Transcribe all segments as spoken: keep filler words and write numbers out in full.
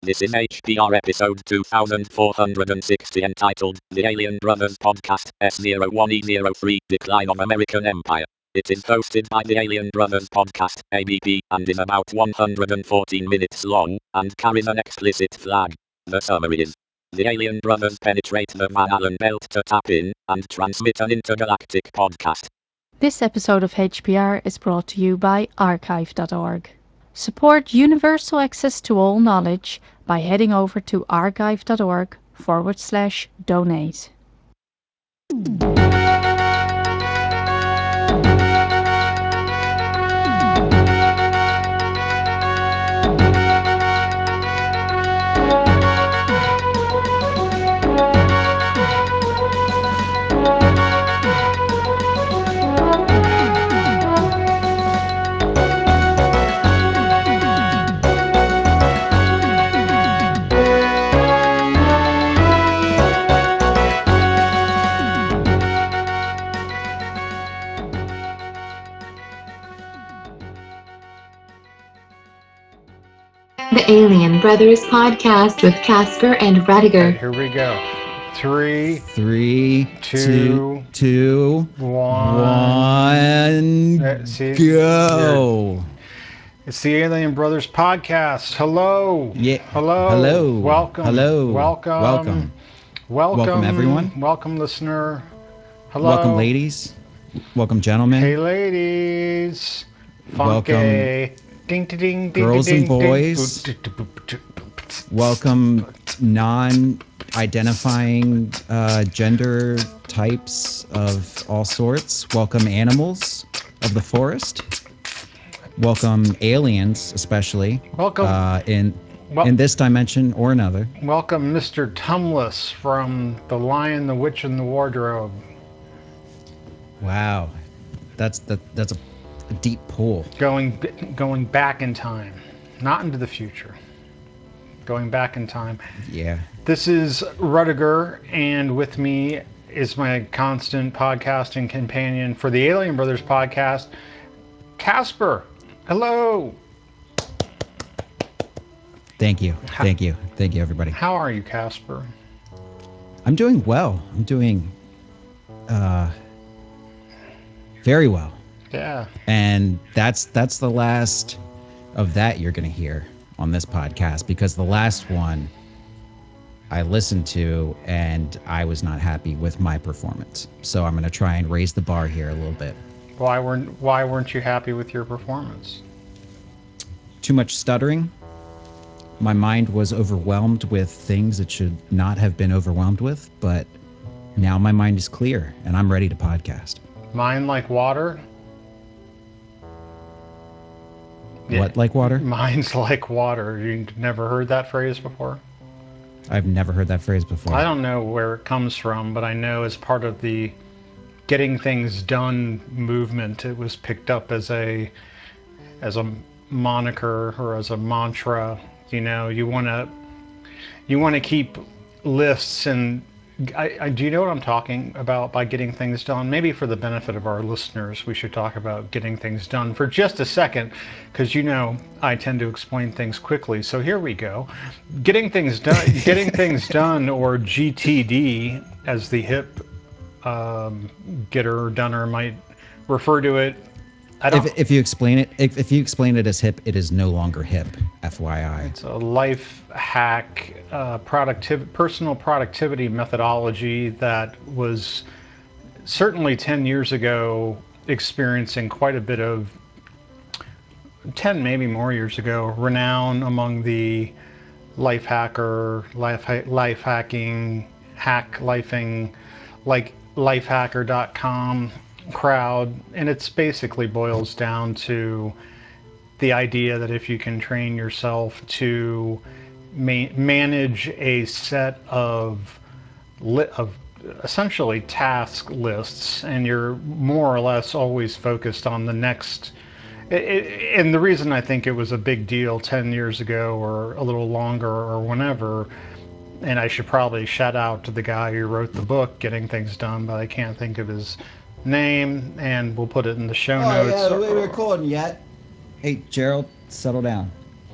This is H P R episode two thousand four hundred sixty entitled The Alien Brothers Podcast S zero one E zero three Decline of American Empire. It is hosted by the Alien Brothers Podcast, A B P, and is about one hundred fourteen minutes long, and carries an explicit flag. The summary is: the Alien Brothers penetrate the Van Allen belt to tap in, and transmit an intergalactic podcast. This episode of H P R is brought to you by archive dot org. Support universal access to all knowledge by heading over to archive dot org forward slash donate. The Alien Brothers Podcast with Casper and Radiger. Here we go. Three, Three, two, two, one. one, Uh, see, go. It's the Alien Brothers Podcast. Hello. Yeah. Hello. Hello. Welcome. Hello. Welcome. Welcome. Welcome. Welcome, everyone. Welcome, listener. Hello. Welcome, ladies. Welcome, gentlemen. Hey, ladies. Funky. Welcome, ding, ding, ding, girls ding, and boys. Ding. Welcome, non-identifying uh, gender types of all sorts. Welcome, animals of the forest. Welcome, aliens, especially. Welcome. Uh, in Well, in this dimension or another. Welcome, Mister Tumless from The Lion, the Witch, and the Wardrobe. Wow, that's that that's a, a deep pull. Going going back in time, not into the future. Going back in time. Yeah. This is Rudiger, and with me is my constant podcasting companion for the Alien Brothers podcast, Casper. Hello. Thank you. Thank you. Thank you, everybody. How are you, Casper? I'm doing well. I'm doing uh, very well. Yeah. And that's that's the last of that you're going to hear on this podcast, because the last one I listened to and I was not happy with my performance. So I'm going to try and raise the bar here a little bit. Why weren't Why weren't you happy with your performance? Too much stuttering. My mind was overwhelmed with things it should not have been overwhelmed with, but now my mind is clear and I'm ready to podcast. Mind like water? What, like water? Mind's like water. You never heard that phrase before? I've never heard that phrase before. I don't know where it comes from, but I know as part of the getting things done movement, it was picked up as a as a moniker or as a mantra. You know, you want to you want to keep lists and I, I, do you know what I'm talking about by getting things done? Maybe for the benefit of our listeners, we should talk about getting things done for just a second, because you know I tend to explain things quickly. So here we go. Getting things done, getting things done, or G T D, as the hip um, getter or dunner might refer to it. I don't, if, if you explain it, if, if you explain it as hip, it is no longer hip. F Y I. It's a life hack, uh, productiv- personal productivity methodology that was certainly ten years ago experiencing quite a bit of, ten maybe more years ago, renown among the life hacker, life, life hacking, hack lifing, like lifehacker dot com crowd. And it's basically boils down to the idea that if you can train yourself to ma- manage a set of li- of essentially task lists, and you're more or less always focused on the next. It, it, and the reason I think it was a big deal ten years ago or a little longer or whenever, and I should probably shout out to the guy who wrote the book Getting Things Done, but I can't think of his name, and we'll put it in the show Oh notes. yeah, we ain't recording yet. Hey, Gerald, settle down.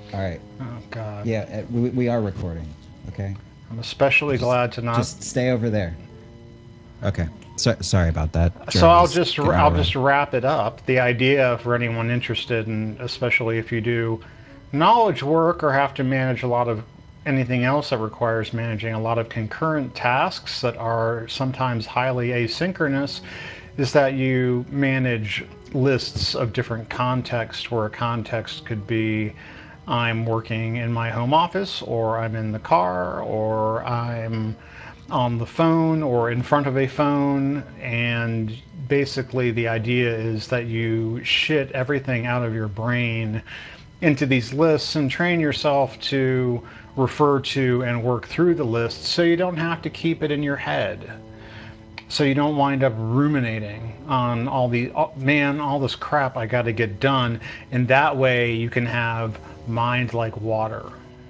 All right. Oh God. Yeah, uh, we, we are recording. Okay. I'm especially Just, glad to not. just stay over there. Okay. So, sorry about that. So I'll Jeremy's just getting I'll out of just red. wrap it up. The idea for anyone interested, and especially if you do knowledge work or have to manage a lot of anything else that requires managing a lot of concurrent tasks that are sometimes highly asynchronous, is that you manage lists of different contexts, where a context could be I'm working in my home office, or I'm in the car, or I'm on the phone or in front of a phone. And basically the idea is that you shit everything out of your brain into these lists and train yourself to refer to and work through the lists, so you don't have to keep it in your head, so you don't wind up ruminating on all the oh, man, all this crap I got to get done. And that way you can have mind like water.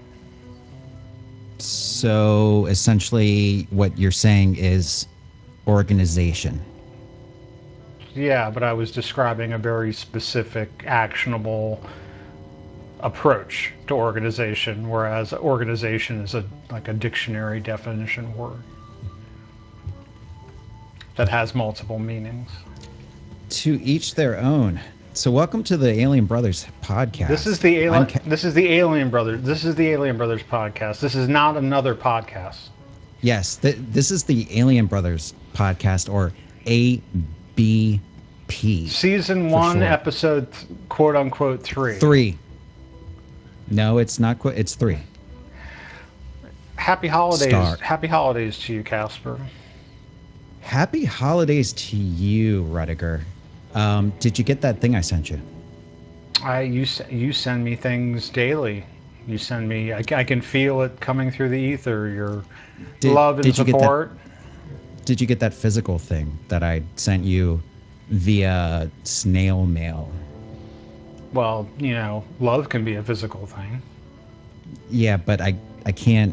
So essentially, what you're saying is organization. Yeah, but I was describing a very specific, actionable approach to organization, whereas organization is a like a dictionary definition word that has multiple meanings. To each their own. So, welcome to the Alien Brothers podcast. This is the I'm alien. Ca- This is the Alien Brothers. This is the Alien Brothers podcast. This is not another podcast. yes, th- this is the Alien Brothers podcast, or A B P. Season for one, short. episode th- quote unquote three. Three. No, it's not. Qu- it's three. Happy holidays. Star. Happy holidays to you, Casper. Happy holidays to you, Rudiger. Um, did you get that thing I sent you? I you s- you send me things daily. You send me. I, I can feel it coming through the ether. Your Did love and Did you get that? support. Did you get that physical thing that I sent you via snail mail? Well, you know, love can be a physical thing. Yeah, but I I can't.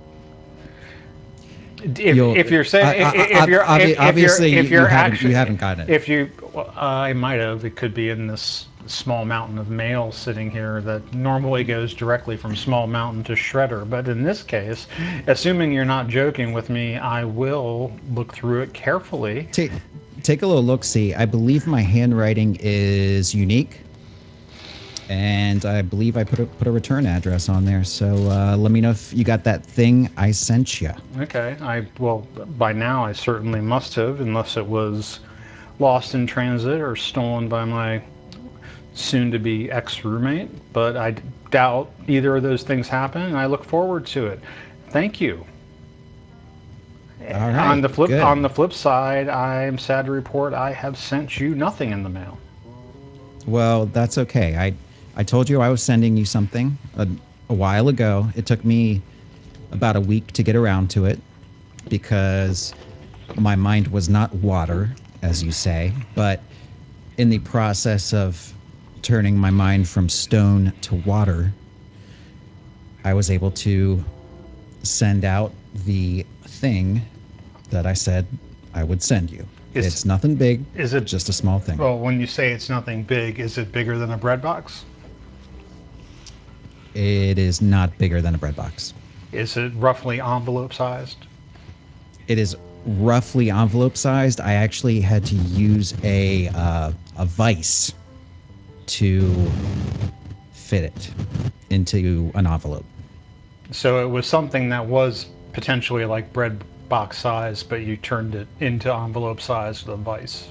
If, You'll. if you're I, saying I, if you're I, if, if you're obviously, if you, you you're haven't you actually haven't gotten it. if you well, I might have, it could be in this small mountain of mail sitting here that normally goes directly from Small Mountain to Shredder. But in this case, assuming you're not joking with me, I will look through it carefully. Take take a little look. See, I believe my handwriting is unique, and I believe I put a put a return address on there. So uh, let me know if you got that thing I sent you. Okay, I well by now I certainly must have, unless it was lost in transit or stolen by my soon-to-be ex-roommate. But I doubt either of those things happen, and I look forward to it. Thank you. All On right, the flip good. on the flip side, I am sad to report I have sent you nothing in the mail. Well, that's okay. I I told you I was sending you something a, a while ago. It took me about a week to get around to it because my mind was not water, as you say, but in the process of turning my mind from stone to water, I was able to send out the thing that I said I would send you. Is It's nothing big, is it just a small thing. well, when you say it's nothing big, is it bigger than a bread box? It is not bigger than a bread box. Is it roughly envelope sized? It is roughly envelope sized. I actually had to use a uh, a vise to fit it into an envelope. So it was something that was potentially like bread box size, but you turned it into envelope size with a vise.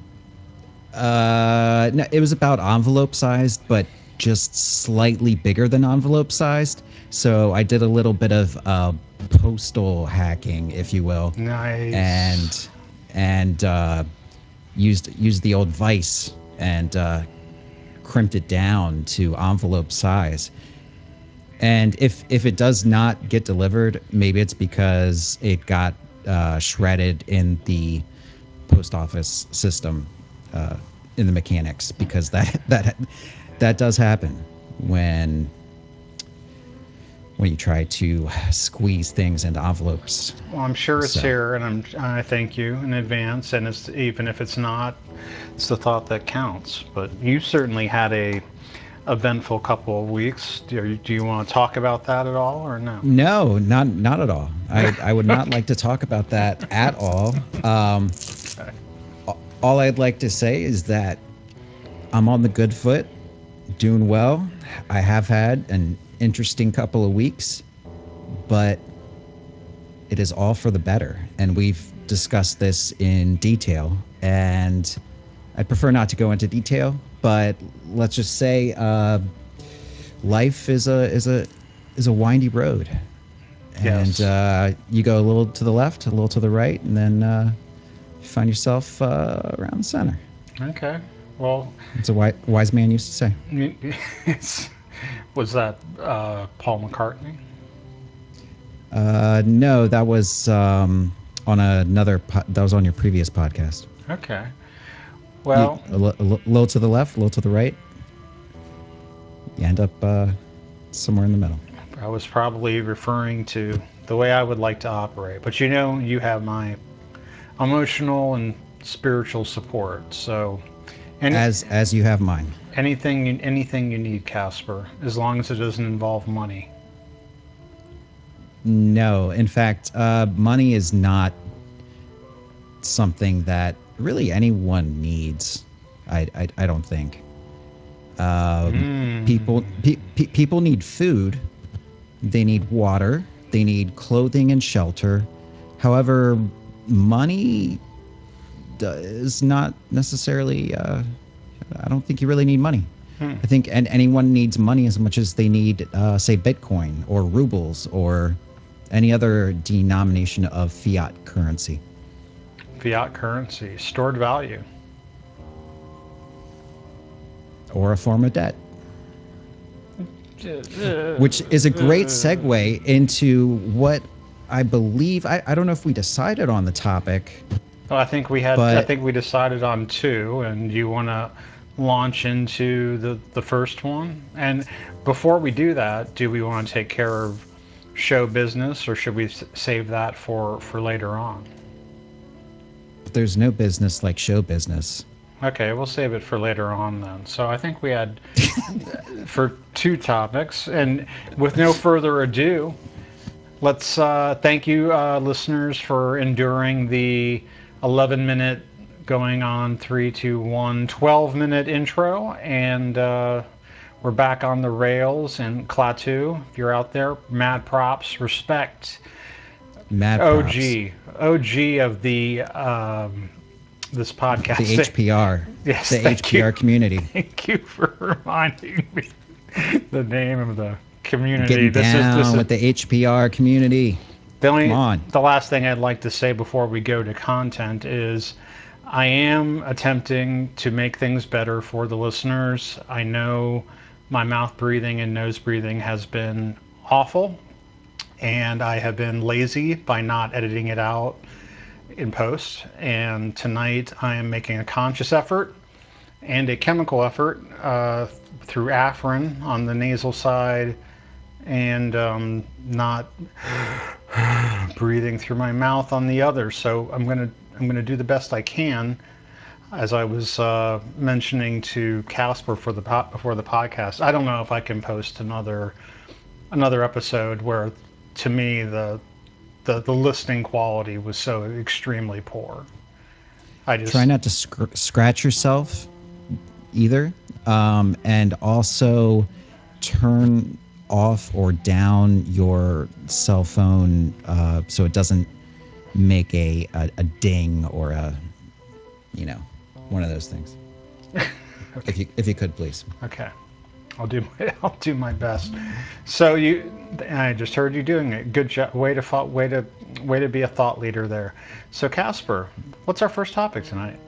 Uh, no, it was about envelope sized, but just slightly bigger than envelope sized. So I did a little bit of uh, postal hacking, if you will, Nice. and and uh, used used the old vise and uh, crimped it down to envelope size. And if if it does not get delivered, maybe it's because it got uh, shredded in the post office system, uh, in the mechanics, because that that that does happen when when you try to squeeze things into envelopes. Well, I'm sure it's So here, and I'm, I thank you in advance. And it's, even if it's not, it's the thought that counts. But you certainly had a eventful couple of weeks. Do you, do you want to talk about that at all, or no? No, not not at all. I I would not like to talk about that at all. Um, all I'd like to say is that I'm on the good foot, doing well. I have had an interesting couple of weeks, but it is all for the better. And we've discussed this in detail. And I'd prefer not to go into detail, but let's just say uh, life is a is a is a windy road, and Yes. uh, you go a little to the left, a little to the right, and then uh, you find yourself uh, around the center. Okay. Well, It's a wi- wise man used to say. it's, was that uh, Paul McCartney? Uh, no, that was um, on another. Po- that was on your previous podcast. Okay. You, Well, a, l- a l- little to the left, a little to the right. You end up uh, somewhere in the middle. I was probably referring to the way I would like to operate. But you know, you have my emotional and spiritual support. So, any, As as you have mine. anything you- anything you need, Casper, as long as it doesn't involve money. No, in fact, uh, money is not something that really anyone needs. I I, I don't think. Um, people pe- pe- people need food. They need water. They need clothing and shelter. However, money does not necessarily. Uh, I don't think you really need money. I think and anyone needs money as much as they need, uh, say, Bitcoin or rubles or any other denomination of fiat currency. Fiat currency, stored value. Or a form of debt. Which is a great segue into what I believe. I, I don't know if we decided on the topic. Well, I think we had. I But think we decided on two, and you want to launch into the the first one. And before we do that, do we want to take care of show business, or should we s- save that for for later on? there's no business like show business. Okay, we'll save it for later on then. So I think we had for two topics, and with no further ado, let's uh, thank you, uh, listeners, for enduring the eleven minute going on three, two, one, twelve minute intro. And uh, we're back on the rails. And Klaatu, if you're out there, mad props, respect. Mad props. O G, O G of the um, this podcast. The H P R. Yes, The thank H P R you. community. Thank you for reminding me the name of the community. Getting This is down this is with the H P R community. the only, Come on. the last thing I'd like to say before we go to content is I am attempting to make things better for the listeners. I know my mouth breathing and nose breathing has been awful, and I have been lazy by not editing it out in post. And tonight I am making a conscious effort and a chemical effort uh, through Afrin on the nasal side, and um, not breathing through my mouth on the other. So I'm gonna I'm gonna do the best I can. As I was uh, mentioning to Casper for the po- before the podcast, I don't know if I can post another another episode where, to me, the the, the listening quality was so extremely poor. I just Try not to sc- scratch yourself either. Um, and also turn off or down your cell phone uh, so it doesn't make a, a, a ding or a, you know, one of those things. If you if you could, please. okay. I'll do my, I'll do my best. So you, I just heard you doing it. Good job. Way to thought. Way to way to be a thought leader there. So Casper, what's our first topic tonight?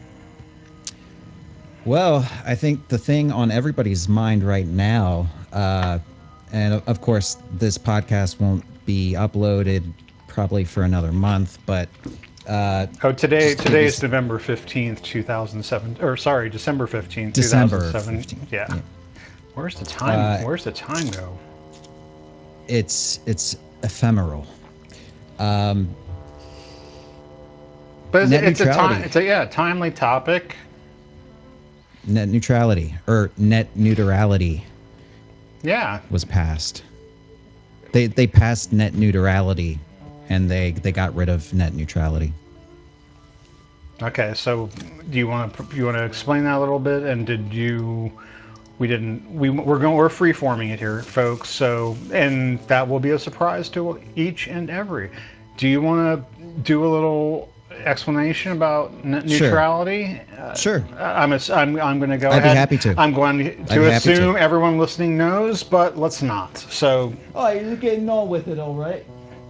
Well, I think the thing on everybody's mind right now, uh, and of course, this podcast won't be uploaded probably for another month, but uh, Oh, today just to give today you is November fifteenth, two thousand seven. Or sorry, December fifteenth, two thousand December seven. fifteenth. Yeah. Yeah. Where's the time? Uh, Where's the time go? it's it's ephemeral. Um, But it's, net it's a time. neutrality. It's a yeah timely topic. net neutrality or net neutrality Yeah. was passed. They they passed net neutrality, and they they got rid of net neutrality. Okay. So, do you want to you want to explain that a little bit? And did you? We didn't. We we're going. We're free forming it here, folks. So, and that will be a surprise to each and every. Do you want to do a little explanation about net Sure. neutrality? Uh, Sure. I'm, ass- I'm I'm going to go I'd be ahead. happy to. I'm going I'd to be happy assume to. everyone listening knows, but let's not. So, Oh, you're getting on with it, all right.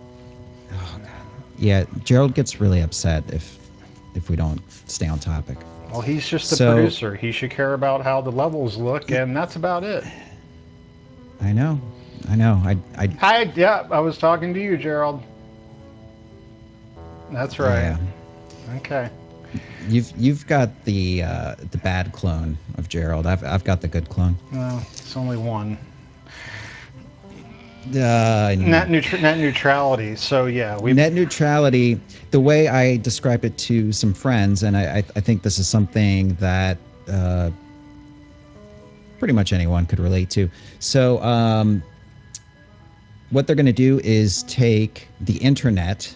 Yeah, Gerald gets really upset if if we don't stay on topic. well, he's just the So- producer. He should care about how the levels look, and that's about it. I know, I know. I I Hi, yeah, I was talking to you, Gerald. That's right. yeah. Okay. You've you've got the uh, the bad clone of Gerald. I've I've got the good clone. Well, it's only one. Uh, Net, neutr- net neutrality. So yeah, we. net neutrality. The way I describe it to some friends, and I I, I think this is something that uh, pretty much anyone could relate to. So um, what they're going to do is take the internet,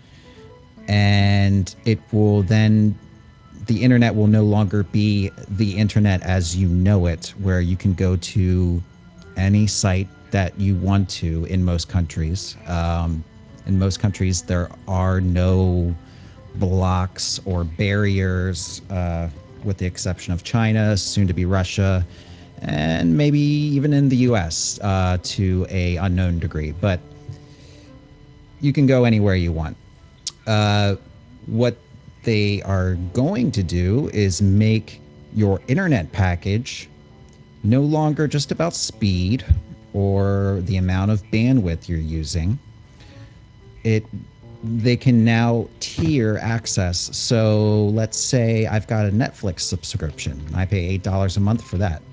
and it will then the internet will no longer be the internet as you know it, where you can go to any site that you want to in most countries. Um, in most countries, there are no blocks or barriers, uh, with the exception of China, soon to be Russia, and maybe even in the U S uh, to a unknown degree. But you can go anywhere you want. Uh, what they are going to do is make your internet package no longer just about speed or the amount of bandwidth you're using. It they can now tier access. So let's say I've got a Netflix subscription. I pay eight dollars a month for that.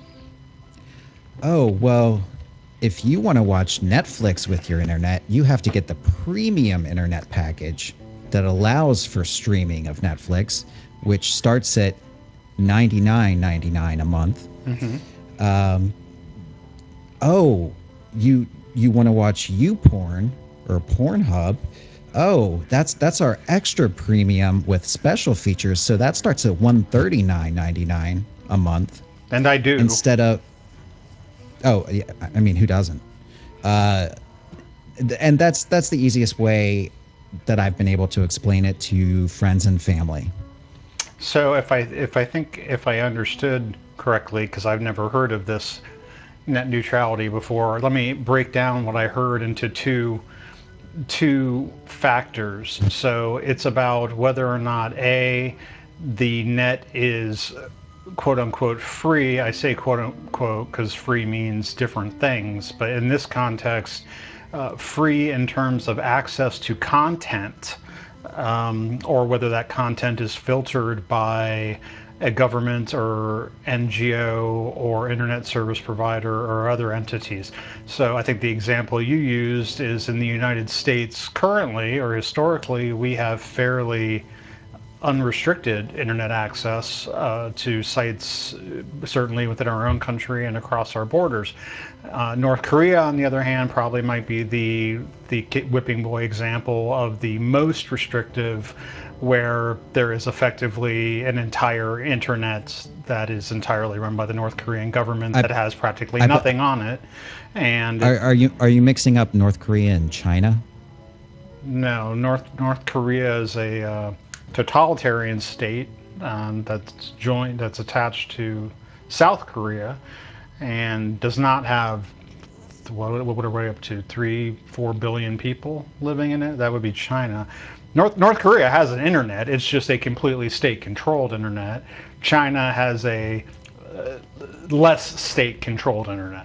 Oh, well, if you want to watch Netflix with your internet, you have to get the premium internet package that allows for streaming of Netflix, which starts at ninety-nine ninety-nine a month. Um, oh, you you want to watch YouPorn or Pornhub? Oh, that's that's our extra premium with special features. So that starts at one thirty-nine ninety-nine a month And I do. instead of. Oh, yeah, I mean, who doesn't? Uh, th- and that's that's the easiest way that I've been able to explain it to friends and family. So if I if I think if I understood correctly, because I've never heard of this net neutrality before, let me break down what I heard into two two factors. So it's about whether or not a the net is quote unquote free. I say quote unquote because free means different things, but in this context, uh, free in terms of access to content, um, or whether that content is filtered by a government or N G O or internet service provider or other entities. So I think the example you used is in the United States currently or historically, we have fairly unrestricted internet access uh, to sites, uh, certainly within our own country and across our borders. Uh, North Korea, on the other hand, probably might be the the whipping boy example of the most restrictive, where there is effectively an entire internet that is entirely run by the North Korean government I- that has practically I- nothing on it. And Are, are you are you mixing up North Korea and China? no, North North Korea is a uh, totalitarian state um, that's joined that's attached to South Korea, and does not have what what would it weigh up to three four billion people living in it. That would be China. North North Korea has an internet. It's just a completely state-controlled internet. China has a uh, less state-controlled internet.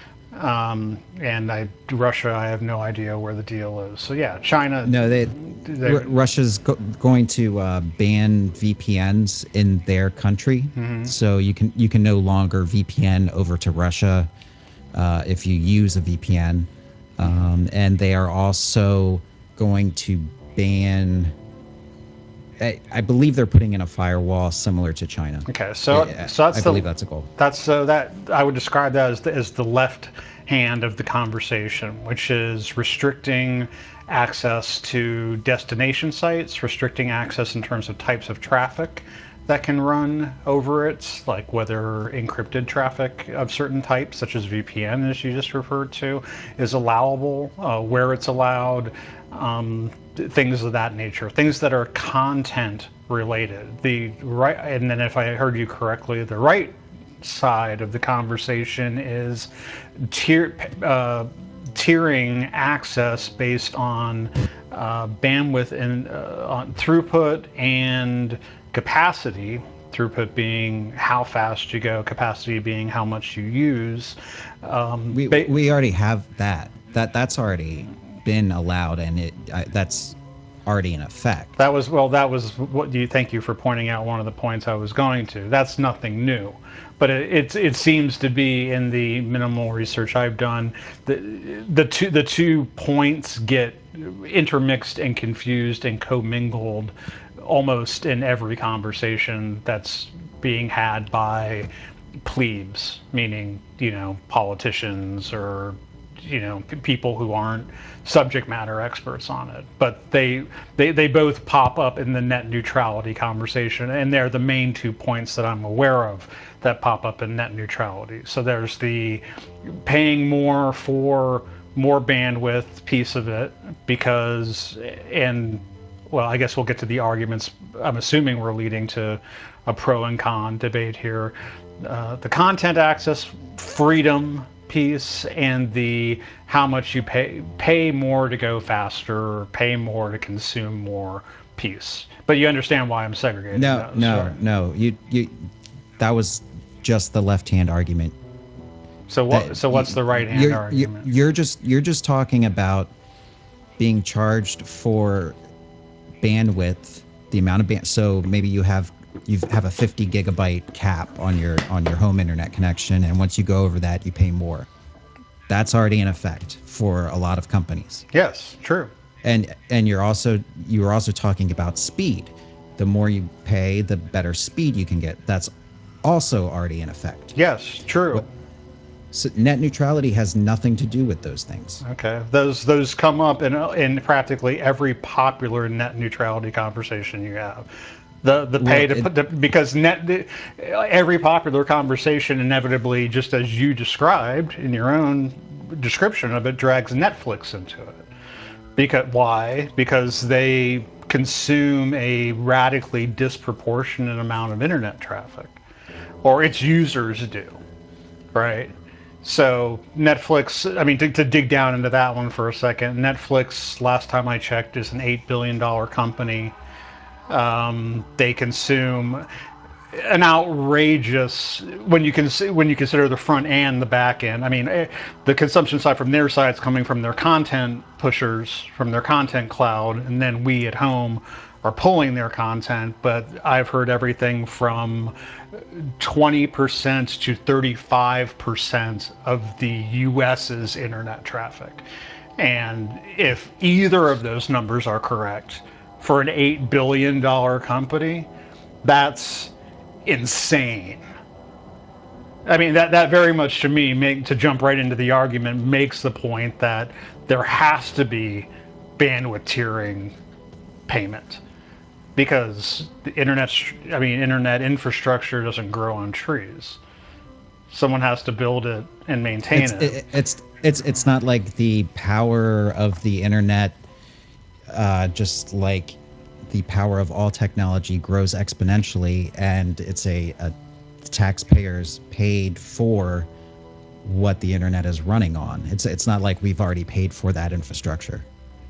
Um, and I, Russia, I have no idea where the deal is. So yeah, China. No, they, they R- Russia's go- going to uh, ban V P Ns in their country, so you can you can no longer V P N over to Russia uh, if you use a V P N, um, and they are also going to ban I, I believe they're putting in a firewall similar to China. Okay, so Yeah, so that's I the believe that's a goal. that's so that I would describe that as the, as the left hand of the conversation, which is restricting access to destination sites, restricting access in terms of types of traffic that can run over it, like whether encrypted traffic of certain types, such as V P N, as you just referred to, is allowable, uh, where it's allowed, um, things of that nature, things that are content related. The right, and then if I heard you correctly, the right side of the conversation is tier, uh, tiering access based on uh, bandwidth and uh, on throughput and capacity. Throughput being how fast you go, capacity being how much you use. Um, We ba- we already have that. That that's already been allowed, and it I, that's already in effect. That was well. That was what do you thank you for pointing out one of the points I was going to. That's nothing new, but it it, it seems to be in the minimal research I've done. The the two the two points get intermixed and confused and commingled almost in every conversation that's being had by plebes, meaning you know politicians or you know people who aren't subject matter experts on it, but they they they both pop up in the net neutrality conversation, and they're the main two points that I'm aware of that pop up in net neutrality. So there's the paying more for more bandwidth piece of it because and well, I guess we'll get to the arguments. I'm assuming we're leading to a pro and con debate here. Uh, the content access freedom piece and the how much you pay pay more to go faster, pay more to consume more piece. But you understand why I'm segregating No, those, no, right? no. You you that was just the left hand argument. So what? That So what's you, the right hand you're, you're argument? you're just you're just talking about being charged for bandwidth, the amount of band. So maybe you have you have a fifty gigabyte cap on your on your home internet connection, and once you go over that, you pay more. That's already in effect for a lot of companies. Yes, true. And and you're also you're also talking about speed. The more you pay, the better speed you can get. That's also already in effect. Yes, true. What so net neutrality has nothing to do with those things. Okay, those those come up in in practically every popular net neutrality conversation you have. The the pay Well, to it, put the, because net the, every popular conversation inevitably, just as you described in your own description of it, drags Netflix into it. Because why? Because they consume a radically disproportionate amount of internet traffic, or its users do, right? So Netflix, I mean, to, to dig down into that one for a second, Netflix, last time I checked, is an eight billion dollar company. Um, they consume an outrageous when you can when you consider the front and the back end. I mean, eh, the consumption side from their side is coming from their content pushers, from their content cloud, and then we at home are pulling their content. But I've heard everything from twenty percent to thirty-five percent of the U S's internet traffic. And if either of those numbers are correct for an eight billion dollar company, that's insane. I mean, that, that very much to me, make, to jump right into the argument, makes the point that there has to be bandwidth tiering payment because the internet, I mean, internet infrastructure doesn't grow on trees. Someone has to build it and maintain it's it. it, it's it's it's not like the power of the internet, uh, just like the power of all technology grows exponentially, and it's a, a taxpayers paid for what the internet is running on. It's it's not like we've already paid for that infrastructure.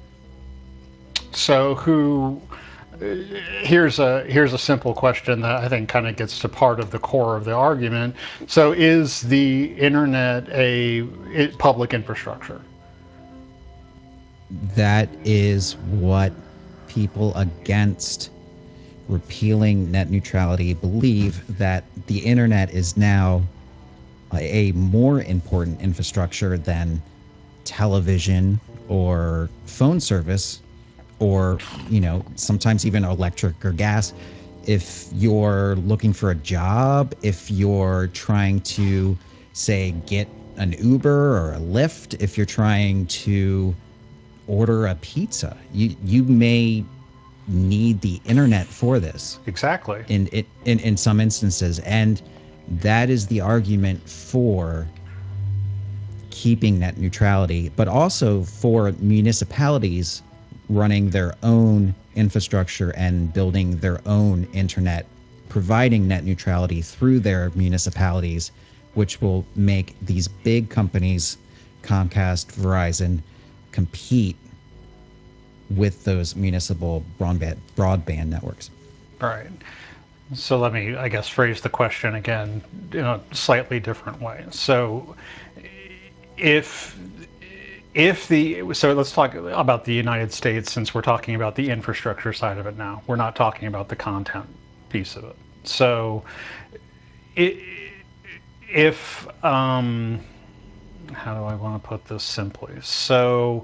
So who here's a here's a simple question that I think kind of gets to part of the core of the argument. So is the internet a public infrastructure? That is what people against repealing net neutrality believe, that the internet is now a more important infrastructure than television or phone service or, you know, sometimes even electric or gas. If you're looking for a job, if you're trying to, say, get an Uber or a Lyft, if you're trying to order a pizza, you you may need the internet for this. Exactly. In it in, in some instances, and that is the argument for keeping net neutrality, but also for municipalities running their own infrastructure and building their own internet, providing net neutrality through their municipalities, which will make these big companies, Comcast, Verizon, compete with those municipal broadband broadband networks. Right. So let me, I guess, phrase the question again in a slightly different way. So if if the so let's talk about the United States, since we're talking about the infrastructure side of it now. We're not talking about the content piece of it. So it, if um, how do I want to put this simply? So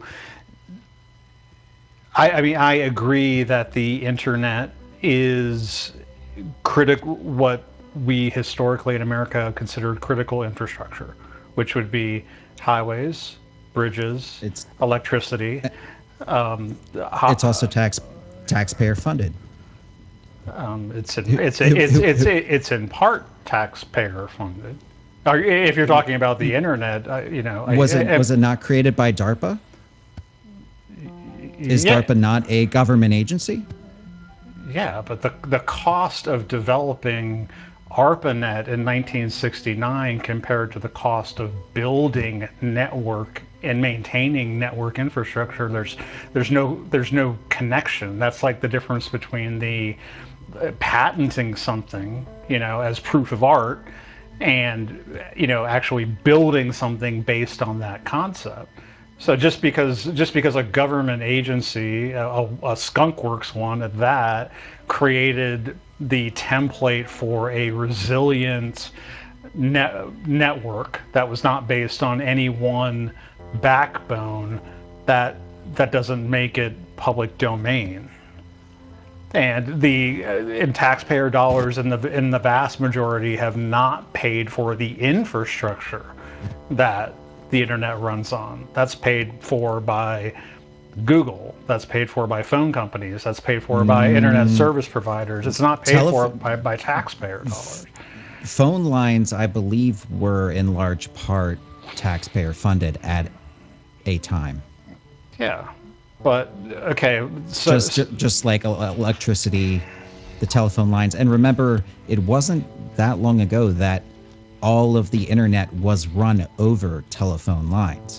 I, I mean, I agree that the internet is critical, what we historically in America considered critical infrastructure, which would be highways, bridges, It's electricity. Um, it's also tax taxpayer funded. um, it's in, it's it's it's it's in part taxpayer funded. Or if you're talking about the internet, uh, you know, Was I, it I, was it not created by DARPA? Is yeah, DARPA not a government agency? Yeah, but the the cost of developing ARPANET in nineteen sixty-nine compared to the cost of building network and maintaining network infrastructure, there's there's no there's no connection. That's like the difference between the uh, patenting something, you know, as proof of art, and you know actually building something based on that concept. So just because just because a government agency, a, a skunkworks one at that, created the template for a resilient net, network that was not based on any one backbone, that that doesn't make it public domain. And the uh, in taxpayer dollars in the in the vast majority have not paid for the infrastructure that the internet runs on. That's paid for by Google. That's paid for by phone companies. That's paid for by internet service providers. It's not paid for Telef- by, by taxpayer dollars. Phone lines, I believe, were in large part taxpayer funded at a time. Yeah, but okay, so, Just ju- just like el- electricity, the telephone lines. And remember, it wasn't that long ago that all of the internet was run over telephone lines.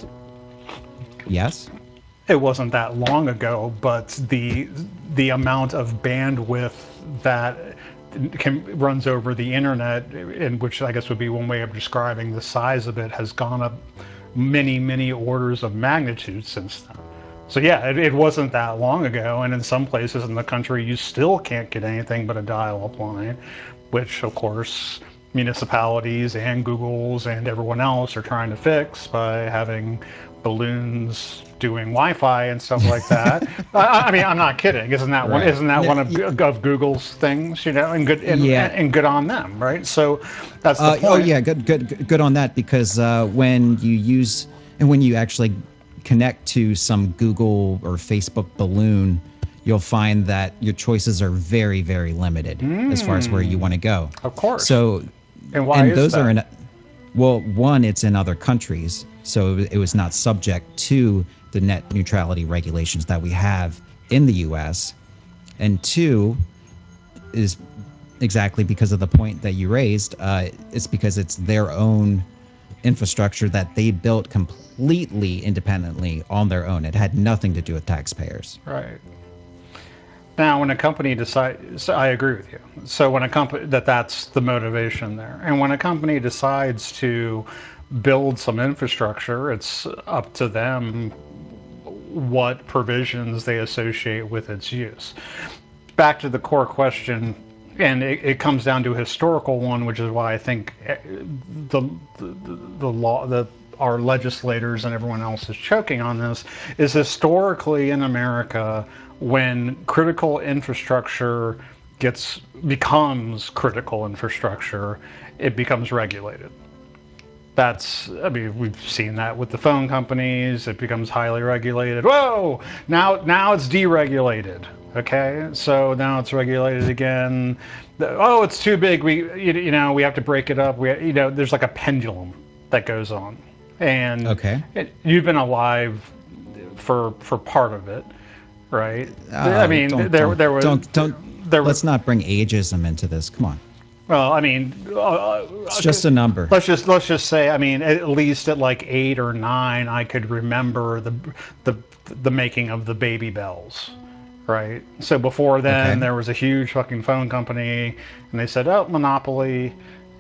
Yes? it wasn't that long ago, but the the amount of bandwidth that can, runs over the internet, in which I guess would be one way of describing the size of it, has gone up many, many orders of magnitude since then. So yeah, it, it wasn't that long ago, and in some places in the country, you still can't get anything but a dial-up line, which of course municipalities and Google's and everyone else are trying to fix by having balloons doing Wi-Fi and stuff like that. I, I mean, I'm not kidding. Isn't that one? Right. Isn't that Yeah, one of, yeah. of Google's things? You know, and good and, Yeah. and good on them, right? So that's the Uh, oh point. yeah, good, good, good on that. Because uh, when you use and when you actually connect to some Google or Facebook balloon, you'll find that your choices are very, very limited as far as where you want to go. Of course. So, And why and is those are that? in. Well, one, it's in other countries, so it was not subject to the net neutrality regulations that we have in the U S. And two is exactly because of the point that you raised. Uh, it's because it's their own infrastructure that they built completely independently on their own. It had nothing to do with taxpayers. Right. Now, when a company decides, so I agree with you. So when a company, that that's the motivation there. And when a company decides to build some infrastructure, it's up to them what provisions they associate with its use. Back to the core question, and it, it comes down to a historical one, which is why I think the the, the law, the our legislators and everyone else is choking on this, is historically in America, when critical infrastructure gets becomes critical infrastructure, it becomes regulated. That's, I mean, we've seen that with the phone companies. It becomes highly regulated. Whoa! Now, now it's deregulated. Okay, so now it's regulated again. The, oh, it's too big. We, you, you know, we have to break it up. We, you know, there's like a pendulum that goes on, and Okay. it, you've been alive for for part of it, right? I Oh, mean, don't, there don't, there was don't, don't. there Let's was, not bring ageism into this. Come on. well, I mean, uh, It's just a number. let's just let's just say, I mean, at least at like eight or nine, I could remember the the the making of the Baby Bells, right? So before then, Okay. there was a huge fucking phone company, and they said, oh, monopoly,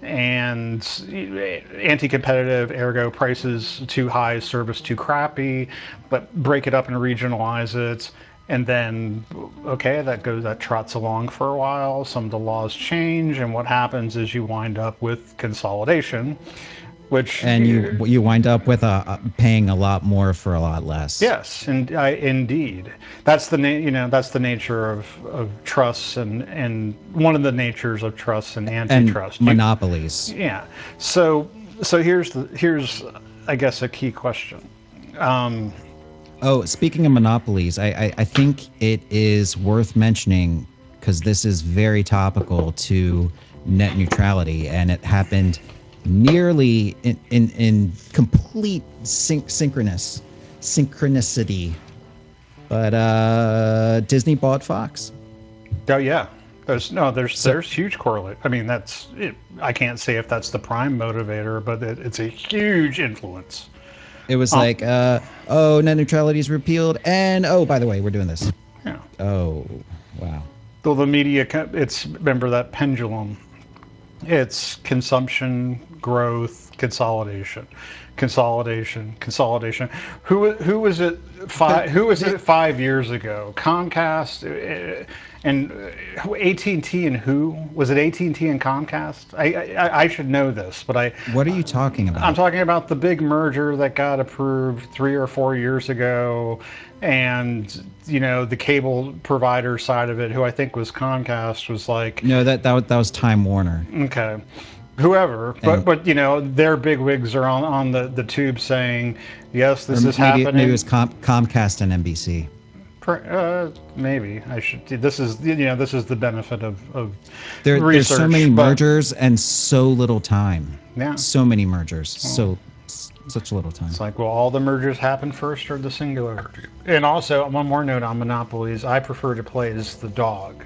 and anti-competitive, ergo prices too high, service too crappy, but break it up and regionalize it. And then, okay, that goes, that trots along for a while. Some of the laws change, and what happens is you wind up with consolidation, which, And you you wind up with a, a paying a lot more for a lot less. yes, and I, indeed, that's the na- you know that's the nature of of trusts, and and one of the natures of trusts and And antitrust. You- monopolies. yeah. So so here's the here's I guess a key question. Um, Oh, speaking of monopolies, I, I, I think it is worth mentioning because this is very topical to net neutrality, and it happened nearly in in, in complete syn- synchronous synchronicity. But uh, Disney bought Fox. oh yeah. There's no, there's So there's huge correlate. I mean, that's it, I can't say if that's the prime motivator, but it, it's a huge influence. it was Um, like, uh, oh, net neutrality is repealed, and oh, by the way, we're doing this. yeah. Oh, wow. So the media, co- it's remember that pendulum. It's consumption, growth, consolidation, consolidation, consolidation. Who who was it But five? Who was it, it five years ago? Comcast uh, and A T and T, and who was it? A T and T and Comcast. I, I I should know this, but I what are you talking I'm about? talking about the big merger that got approved three or four years ago, and you know the cable provider side of it, who I think was Comcast, was like, No, that that, wa- that was Time Warner. okay, whoever, but And but you know their big wigs are on on the the tube saying, yes, or this is maybe maybe it was happening. Com- Comcast and N B C. Uh, maybe I should. This is you know this is the benefit of of There there's so many research, but mergers and so little time. yeah. So many mergers. So s- such little time. It's like, well, all the mergers happen first or the singular? And also, one more note on monopolies. I prefer to play as the dog.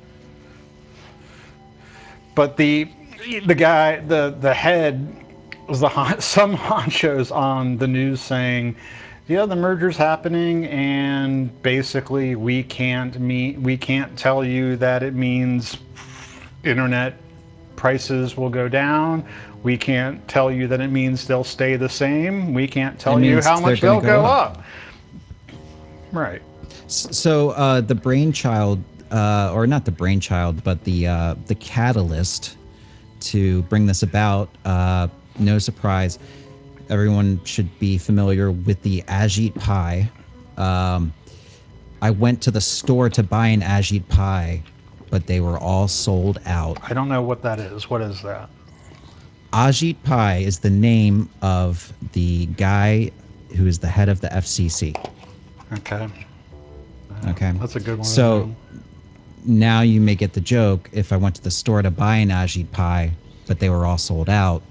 But the the guy, the the head, was the hon- some honchos on the news saying, yeah, the merger's happening, and basically we can't meet, we can't tell you that it means internet prices will go down. We can't tell you that it means they'll stay the same. We can't It tell you means how they're much going to they'll go go up. up. Right. S- So uh, the brainchild, uh, or not the brainchild, but the uh, the catalyst to bring this about. Uh, no surprise, everyone should be familiar with the Ajit pie. Um, I went to the store to buy an Ajit pie, but they were all sold out. I don't know what that is. What is that? Ajit Pai is the name of the guy who is the head of the F C C. Okay. Okay. That's a good one to So know. now you may get the joke. If I went to the store to buy an Ajit Pai, but they were all sold out,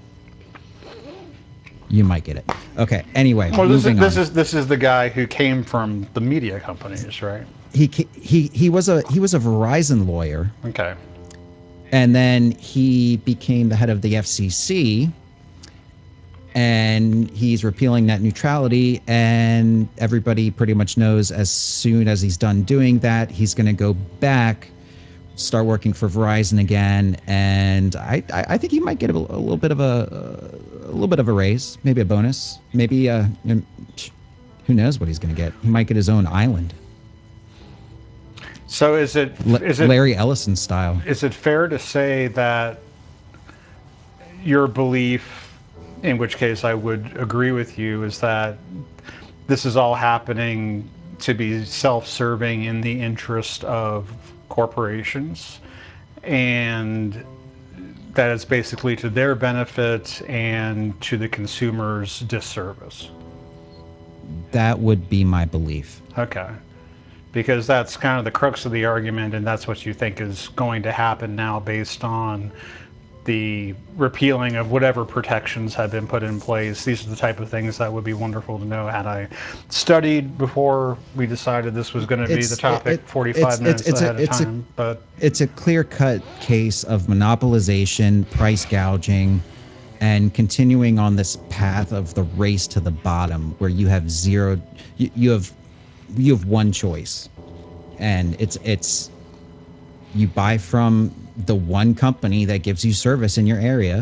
you might get it. Okay. Anyway, Well, this is moving this on. is this is the guy who came from the media companies, right? He ca- he he was a he was a Verizon lawyer, Okay. and then he became the head of the F C C, and he's repealing net neutrality, and everybody pretty much knows as soon as he's done doing that, he's going to go back, start working for Verizon again, and I, I, I think he might get a, a little bit of a, a little bit of a raise, maybe a bonus, maybe uh, who knows what he's going to get. He might get his own island, So is it L- is it Larry Ellison style. is it fair to say that your belief in which case I would agree with you, is that this is all happening to be self-serving in the interest of corporations, and that it's basically to their benefit and to the consumer's disservice. That would be my belief. Okay. Because that's kind of the crux of the argument, and that's what you think is going to happen now based on the repealing of whatever protections have been put in place. These are the type of things that would be wonderful to know had I studied before we decided this was going to be the It's topic it, forty-five it's it's minutes it's ahead a of it's a time. But it's a clear-cut case of monopolization, price gouging, and continuing on this path of the race to the bottom, where you have zero, you, you have you have one choice, and it's it's you buy from the one company that gives you service in your area,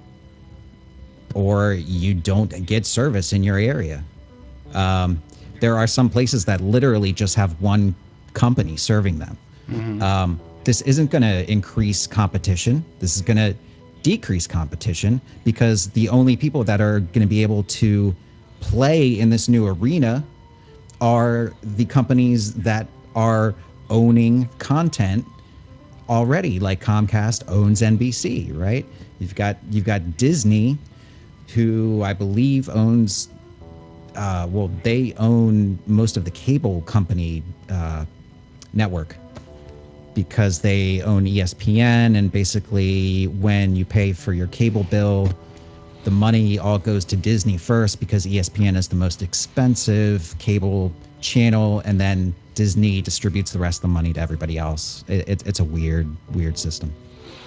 or you don't get service in your area. Um, there are some places that literally just have one company serving them. mm-hmm. Um, this isn't going to increase competition. This is going to decrease competition, because the only people that are going to be able to play in this new arena are the companies that are owning content already. Like Comcast owns N B C, right? You've got you've got Disney, who I believe owns uh, well, they own most of the cable company uh, network, because they own E S P N, and basically when you pay for your cable bill, the money all goes to Disney first, because E S P N is the most expensive cable channel, and then Disney distributes the rest of the money to everybody else. It, it, it's a weird, weird system.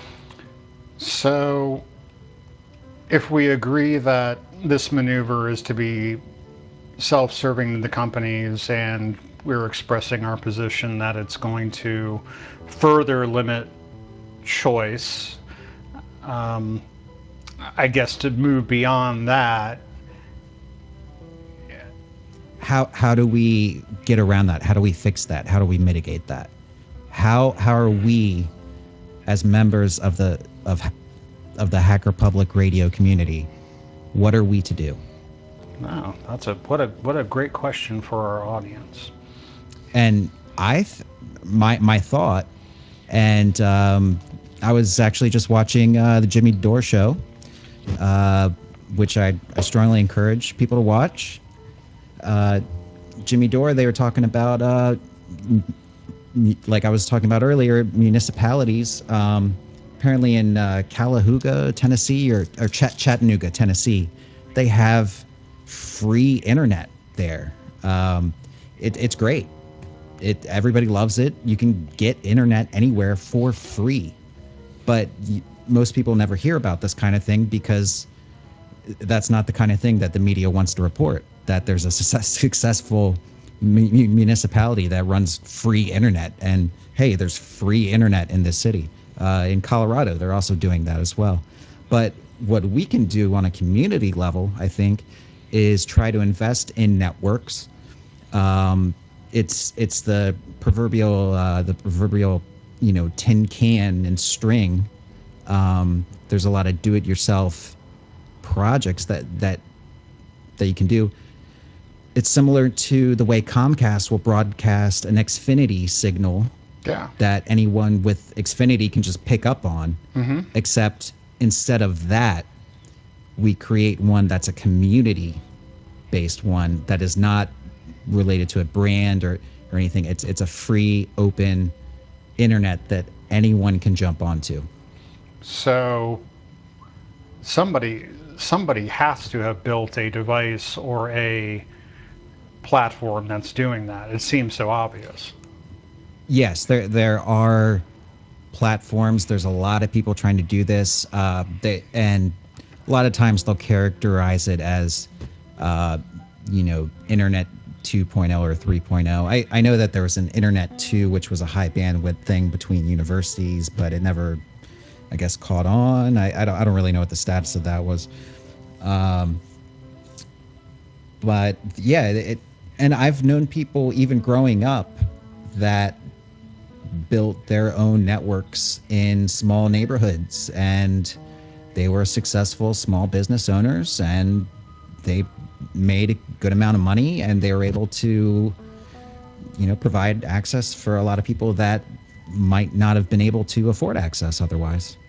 So, if we agree that this maneuver is to be self-serving to the companies, and we're expressing our position that it's going to further limit choice, um, I guess to move beyond that. How how do we get around that? How do we fix that? How do we mitigate that? How how are we, as members of the of of the Hacker Public Radio community, what are we to do? Wow, that's a what a what a great question for our audience. And I, th- my my thought, and um, I was actually just watching uh, the Jimmy Dore show, uh, which I, I strongly encourage people to watch. Uh, Jimmy Dore, they were talking about, uh, m- like I was talking about earlier, municipalities. Um, apparently in uh, Calahoga, Tennessee, or, or Ch- Chattanooga, Tennessee, they have free internet there. Um, it, it's great. It everybody loves it. You can get internet anywhere for free, but y- most people never hear about this kind of thing, because that's not the kind of thing that the media wants to report. That there's a success, successful mu- municipality that runs free internet, and hey, there's free internet in this city. Uh, in Colorado, they're also doing that as well. But what we can do on a community level, I think, is try to invest in networks. Um, it's it's the proverbial uh, the proverbial you know tin can and string. Um, there's a lot of do-it-yourself projects that that that you can do. It's similar to the way Comcast will broadcast an Xfinity signal Yeah. that anyone with Xfinity can just pick up on. Mm-hmm. Except instead of that, we create one that's a community based one that is not related to a brand or, or anything. It's it's a free, open internet that anyone can jump onto. So somebody somebody has to have built a device or a platform that's doing that. It seems so obvious. Yes, there there are platforms. There's a lot of people trying to do this. Uh, they and a lot of times they'll characterize it as, uh, you know, Internet 2.0 or 3.0. I, I know that there was an Internet two, which was a high bandwidth thing between universities, but it never, I guess, caught on. I, I don't I don't really know what the status of that was. Um, but yeah, it and I've known people even growing up that built their own networks in small neighborhoods, and they were successful small business owners, and they made a good amount of money, and they were able to, you know, provide access for a lot of people that might not have been able to afford access otherwise.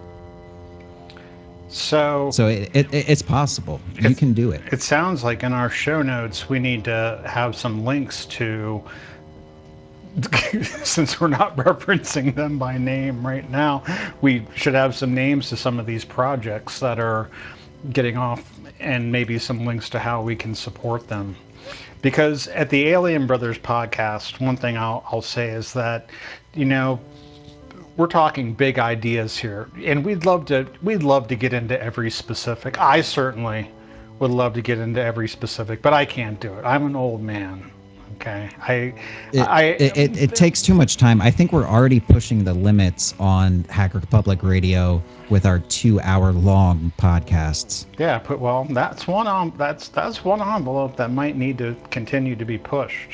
So, So it, it, it's possible. You can do it. It sounds like in our show notes we need to have some links to, since we're not referencing them by name right now, we should have some names to some of these projects that are getting off, and maybe some links to how we can support them. Because at the Alien Brothers podcast, one thing I'll, I'll say is that, you know, we're talking big ideas here, and we'd love to we'd love to get into every specific. I certainly would love to get into every specific, but I can't do it. I'm an old man. Okay, I It, I it, it, it takes too much time. I think we're already pushing the limits on Hacker Public Radio with our two-hour-long podcasts. yeah, put well. That's one on that's that's one envelope that might need to continue to be pushed.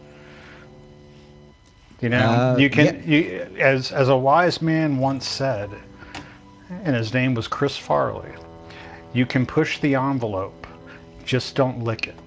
You know, Uh, you can yeah. you as as a wise man once said, and his name was Chris Farley. You can push the envelope, just don't lick it.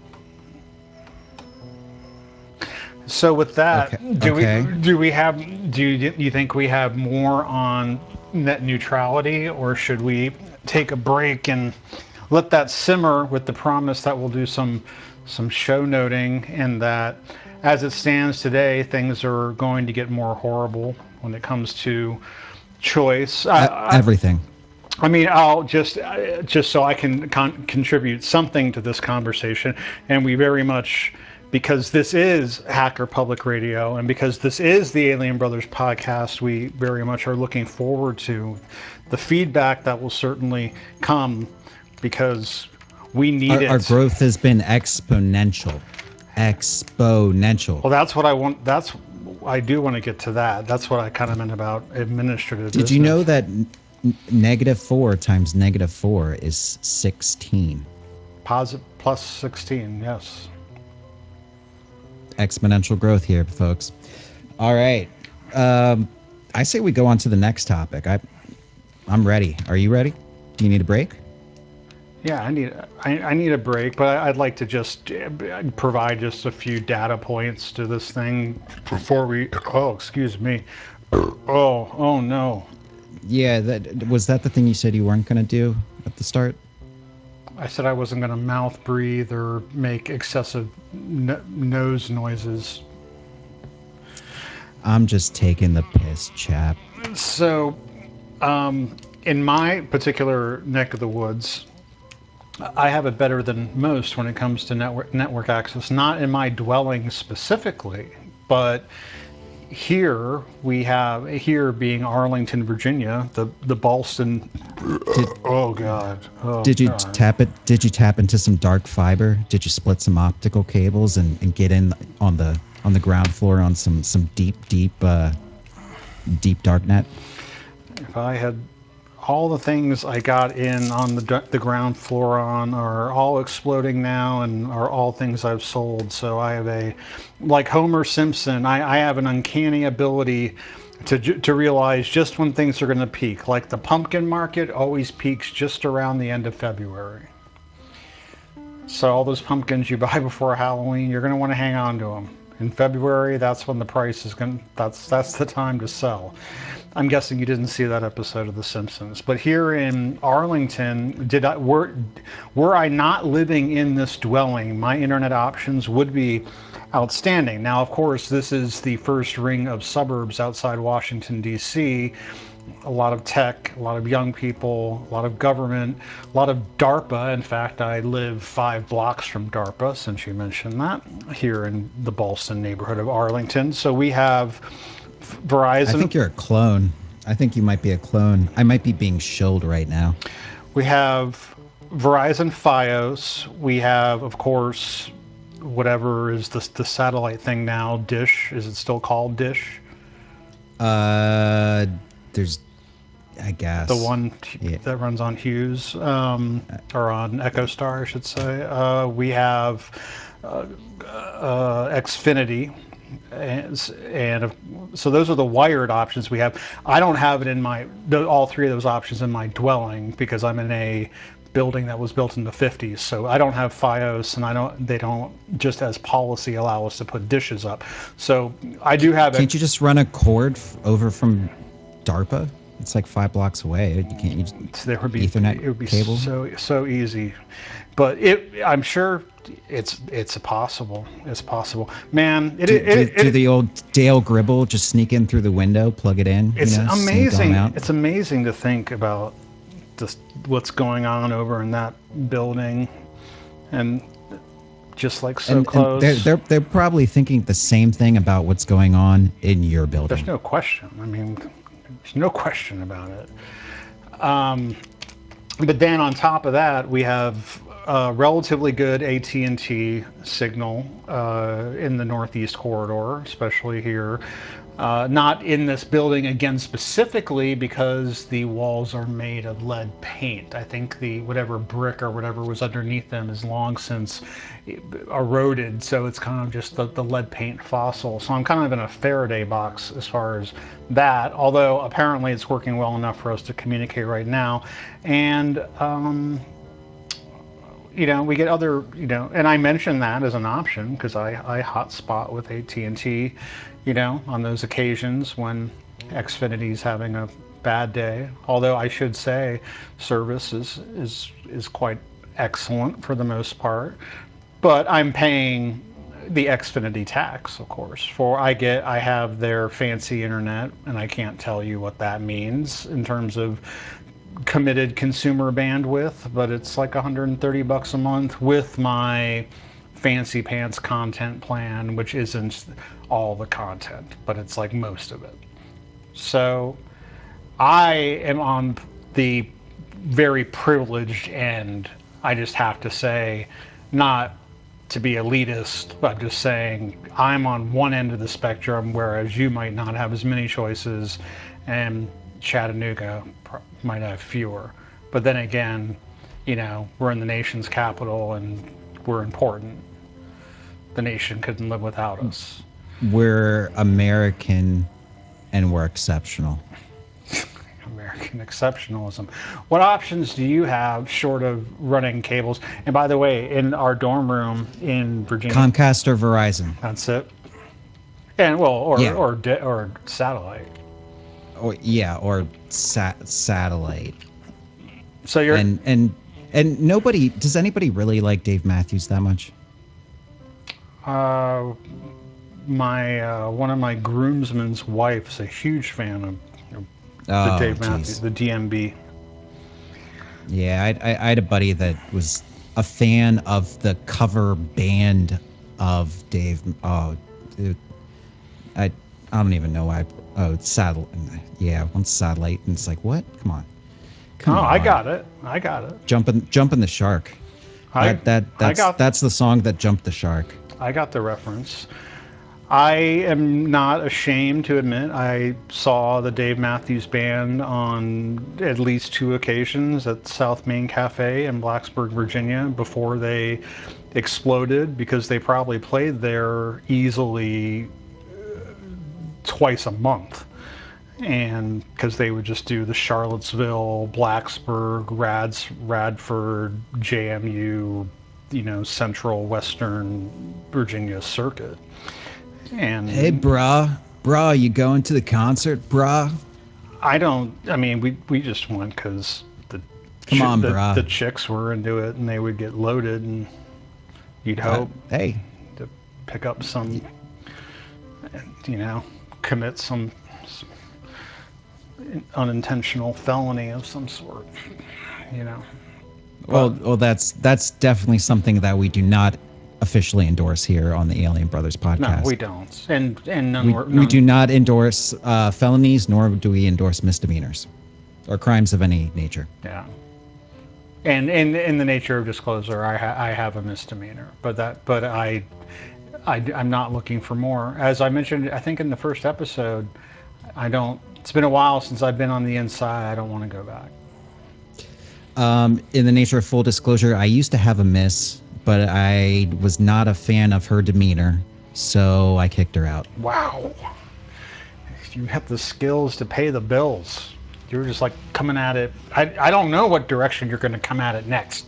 So with that, Okay. do okay. we do we have do you, you think we have more on net neutrality, or should we take a break and let that simmer with the promise that we'll do some some show noting, and that as it stands today, things are going to get more horrible when it comes to choice. E- I, everything. I mean, I'll just uh, just so I can con- contribute something to this conversation, and we very much, because this is Hacker Public Radio, and because this is the Alien Brothers podcast, we very much are looking forward to the feedback that will certainly come, because we need Our, it. our growth has been exponential. Exponential. Well, that's what I want. That's I do want to get to that. That's what I kind of meant about administrative. Did business. you know that n- negative four times negative four is sixteen? Positive plus sixteen? Yes. Exponential growth here, folks. All right. Um, I say we go on to the next topic. I, I'm ready. Are you ready? Do you need a break? Yeah, I need I, I need a break, but I'd like to just provide just a few data points to this thing before we. Oh, excuse me. Oh, oh no. Yeah. That was that the thing you said you weren't going to do at the start? I said I wasn't going to mouth breathe or make excessive n- nose noises. I'm just taking the piss, chap. So, um, in my particular neck of the woods, I have it better than most when it comes to network network access. Not in my dwelling specifically, but here we have, here being Arlington, Virginia, the the Ballston. Did, Oh God! Oh did you God! tap it? Did you tap into some dark fiber? Did you split some optical cables and, and get in on the on the ground floor on some some deep deep uh, deep dark net? If I had all the things I got in on the the ground floor on are all exploding now, and are all things I've sold. So I have a, like Homer Simpson, I, I have an uncanny ability to to realize just when things are going to peak. Like the pumpkin market always peaks just around the end of February. So all those pumpkins you buy before Halloween, you're going to want to hang on to them. In February, that's when the price is going. That's that's the time to sell. I'm guessing you didn't see that episode of The Simpsons. But here in Arlington, did I were were I not living in this dwelling, my internet options would be outstanding. Now, of course, this is the first ring of suburbs outside Washington, D C. A lot of tech, a lot of young people, a lot of government, a lot of DARPA. In fact, I live five blocks from DARPA, since you mentioned that, here in the Ballston neighborhood of Arlington. So we have Verizon. I think you're a clone. I think you might be a clone. I might be being shilled right now. We have Verizon Fios. We have, of course, whatever is the, the satellite thing now, Dish. Is it still called Dish? Uh, there's, I guess. The one Yeah. that runs on Hughes, um, or on EchoStar, I should say. Uh, we have uh, uh, Xfinity. And, s- and if- so those are the wired options we have. I don't have it in my the, all three of those options in my dwelling because I'm in a building that was built in the fifties. So I don't have FiOS, and I don't. They don't just as policy allow us to put dishes up. So I do have Can't it. you just run a cord f- over from DARPA? It's like five blocks away. You can't use There would be Ethernet it would be cable. so so easy, but it I'm sure it's it's possible. It's possible, man. It Do, it, do, it, do it the old Dale Gribble just sneak in through the window, plug it in, you it's know, sync on amazing. out? It's amazing to think about just what's going on over in that building, and just like so And, close. and they're, they're, they're probably thinking the same thing about what's going on in your building. There's no question. I mean, there's no question about it. Um, but then on top of that, we have a relatively good A T and T signal uh, in the Northeast corridor, especially here. Uh, not in this building again specifically because the walls are made of lead paint. I think the whatever brick or whatever was underneath them is long since eroded, so it's kind of just the, the lead paint fossil. So I'm kind of in a Faraday box as far as that, although apparently it's working well enough for us to communicate right now. And um, you know, we get other, you know, and I mentioned that as an option because I, I hotspot with A T and T, you know, on those occasions when Xfinity's having a bad day. Although I should say service is, is, is quite excellent for the most part. But I'm paying the Xfinity tax, of course. For I get, I have their fancy internet, and I can't tell you what that means in terms of committed consumer bandwidth, but it's like one hundred thirty bucks a month with my fancy pants content plan, which isn't all the content, but it's like most of it. So I am on the very privileged end. I just have to say, not to be elitist, but I'm just saying I'm on one end of the spectrum, whereas you might not have as many choices, and Chattanooga might have fewer. But then again, you know, we're in the nation's capital and we're important. The nation couldn't live without us. We're American and we're exceptional. American exceptionalism. What options do you have short of running cables? And by the way, in our dorm room in Virginia, Comcast or Verizon. that's it. And well, or Yeah. or or satellite. Or yeah, or sat satellite. So you're And and and nobody does anybody really like Dave Matthews that much? uh, my uh, one of my groomsmen's wife's a huge fan of, of the Oh, Dave Matthews, jeez. the D M B. Yeah, I, I, I had a buddy that was a fan of the cover band of Dave. Oh, dude, I I don't even know why. Oh, it's satellite. Yeah, once satellite, and it's like, what? Come on, come Oh, on. I got it. I got it. Jumping, jumping the shark. I That that I that's got that's the song that jumped the shark. I got the reference. I am not ashamed to admit I saw the Dave Matthews Band on at least two occasions at South Main Cafe in Blacksburg, Virginia, before they exploded, because they probably played there easily twice a month. And because they would just do the Charlottesville, Blacksburg, Rads, Radford, J M U, you know, Central Western Virginia circuit. And Hey, brah, brah, you going to the concert, brah? I don't. I mean, we we just went because the Come chi- on, the, brah. the chicks were into it, and they would get loaded, and you'd Uh, hope hey, to pick up some, you know, commit some unintentional felony of some sort, you know. well, But well, that's that's definitely something that we do not officially endorse here on the Alien Brothers podcast. no, we don't, and and none We, were we none. do not endorse uh, felonies, nor do we endorse misdemeanors or crimes of any nature. Yeah. And in in the nature of disclosure, I ha- I have a misdemeanor, but that but I, I I'm not looking for more. As I mentioned, I think in the first episode, I don't. It's been a while since I've been on the inside. I don't want to go back. Um, in the nature of full disclosure, I used to have a miss, but I was not a fan of her demeanor, So I kicked her out. Wow. You have the skills to pay the bills. You're just like coming at it. I, I don't know what direction you're going to come at it next.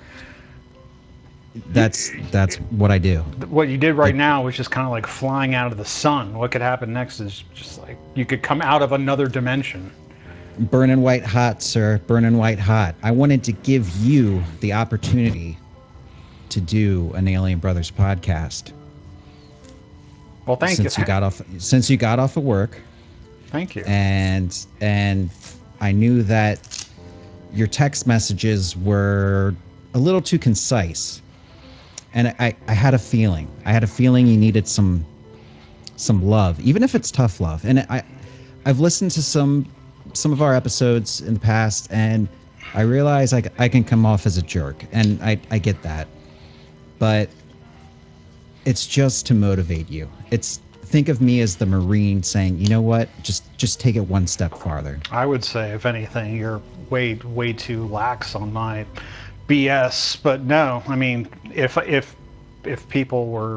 That's that's what I do. What you did right It- now was just kind of like flying out of the sun. What could happen next is just like you could come out of another dimension. Burning white hot, sir. Burning white hot. I wanted to give you the opportunity to do an Alien Brothers podcast. Well, thank since you. you got off since you got off of work. Thank you. And and I knew that your text messages were a little too concise. And I, I had a feeling. I had a feeling you needed some some love, even if it's tough love. And I I've listened to some some of our episodes in the past, and I realize I, I can come off as a jerk, and I, I get that. But it's just to motivate you. It's think of me as the Marine saying, you know what, just just take it one step farther. I would say, if anything, you're way way too lax on my B S. But no, I mean, if if if people were,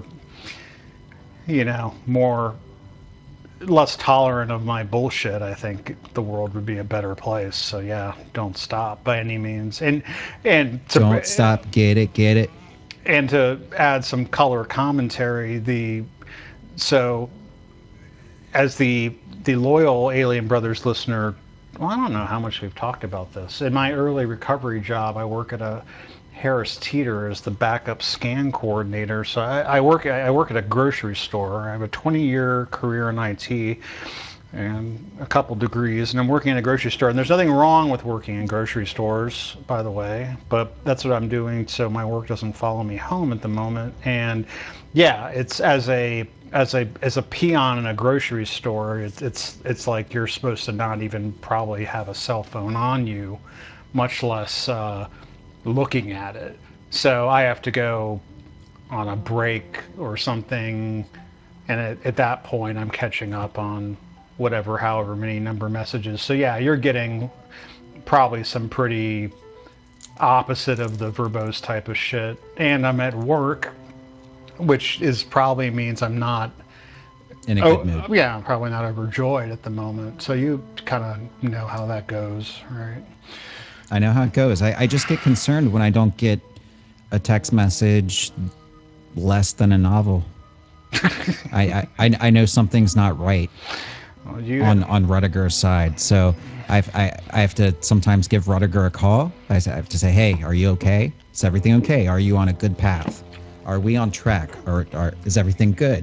you know, more less tolerant of my bullshit, I think the world would be a better place. So yeah, don't stop by any means. And and to, Don't stop, get it, get it. and to add some color commentary, the so as the the loyal Alien Brothers listener, well, I don't know how much we've talked about this. In my early recovery job, I work at a Harris Teeter as the backup scan coordinator. So I, I work I work at a grocery store. I have a twenty-year career in I T and a couple degrees, and I'm working in a grocery store. And there's nothing wrong with working in grocery stores, by the way, but that's what I'm doing so my work doesn't follow me home at the moment. And yeah, it's as a as a as a peon in a grocery store, it's it's it's like you're supposed to not even probably have a cell phone on you, much less uh, looking at it. So I have to go on a break or something, and at, at that point I'm catching up on whatever, however many number messages. So yeah, you're getting probably some pretty opposite of the verbose type of shit. And I'm at work, which is probably means I'm not In a oh good mood. yeah, I'm probably not overjoyed at the moment. So you kind of know how that goes, right? I know how it goes. I, I just get concerned when I don't get a text message less than a novel. I, I I know something's not right Well, you on on Rudiger's side. So I've, I I have to sometimes give Rudiger a call. I have to say, hey, are you okay? Is everything okay? Are you on a good path? Are we on track? Or, or is everything good?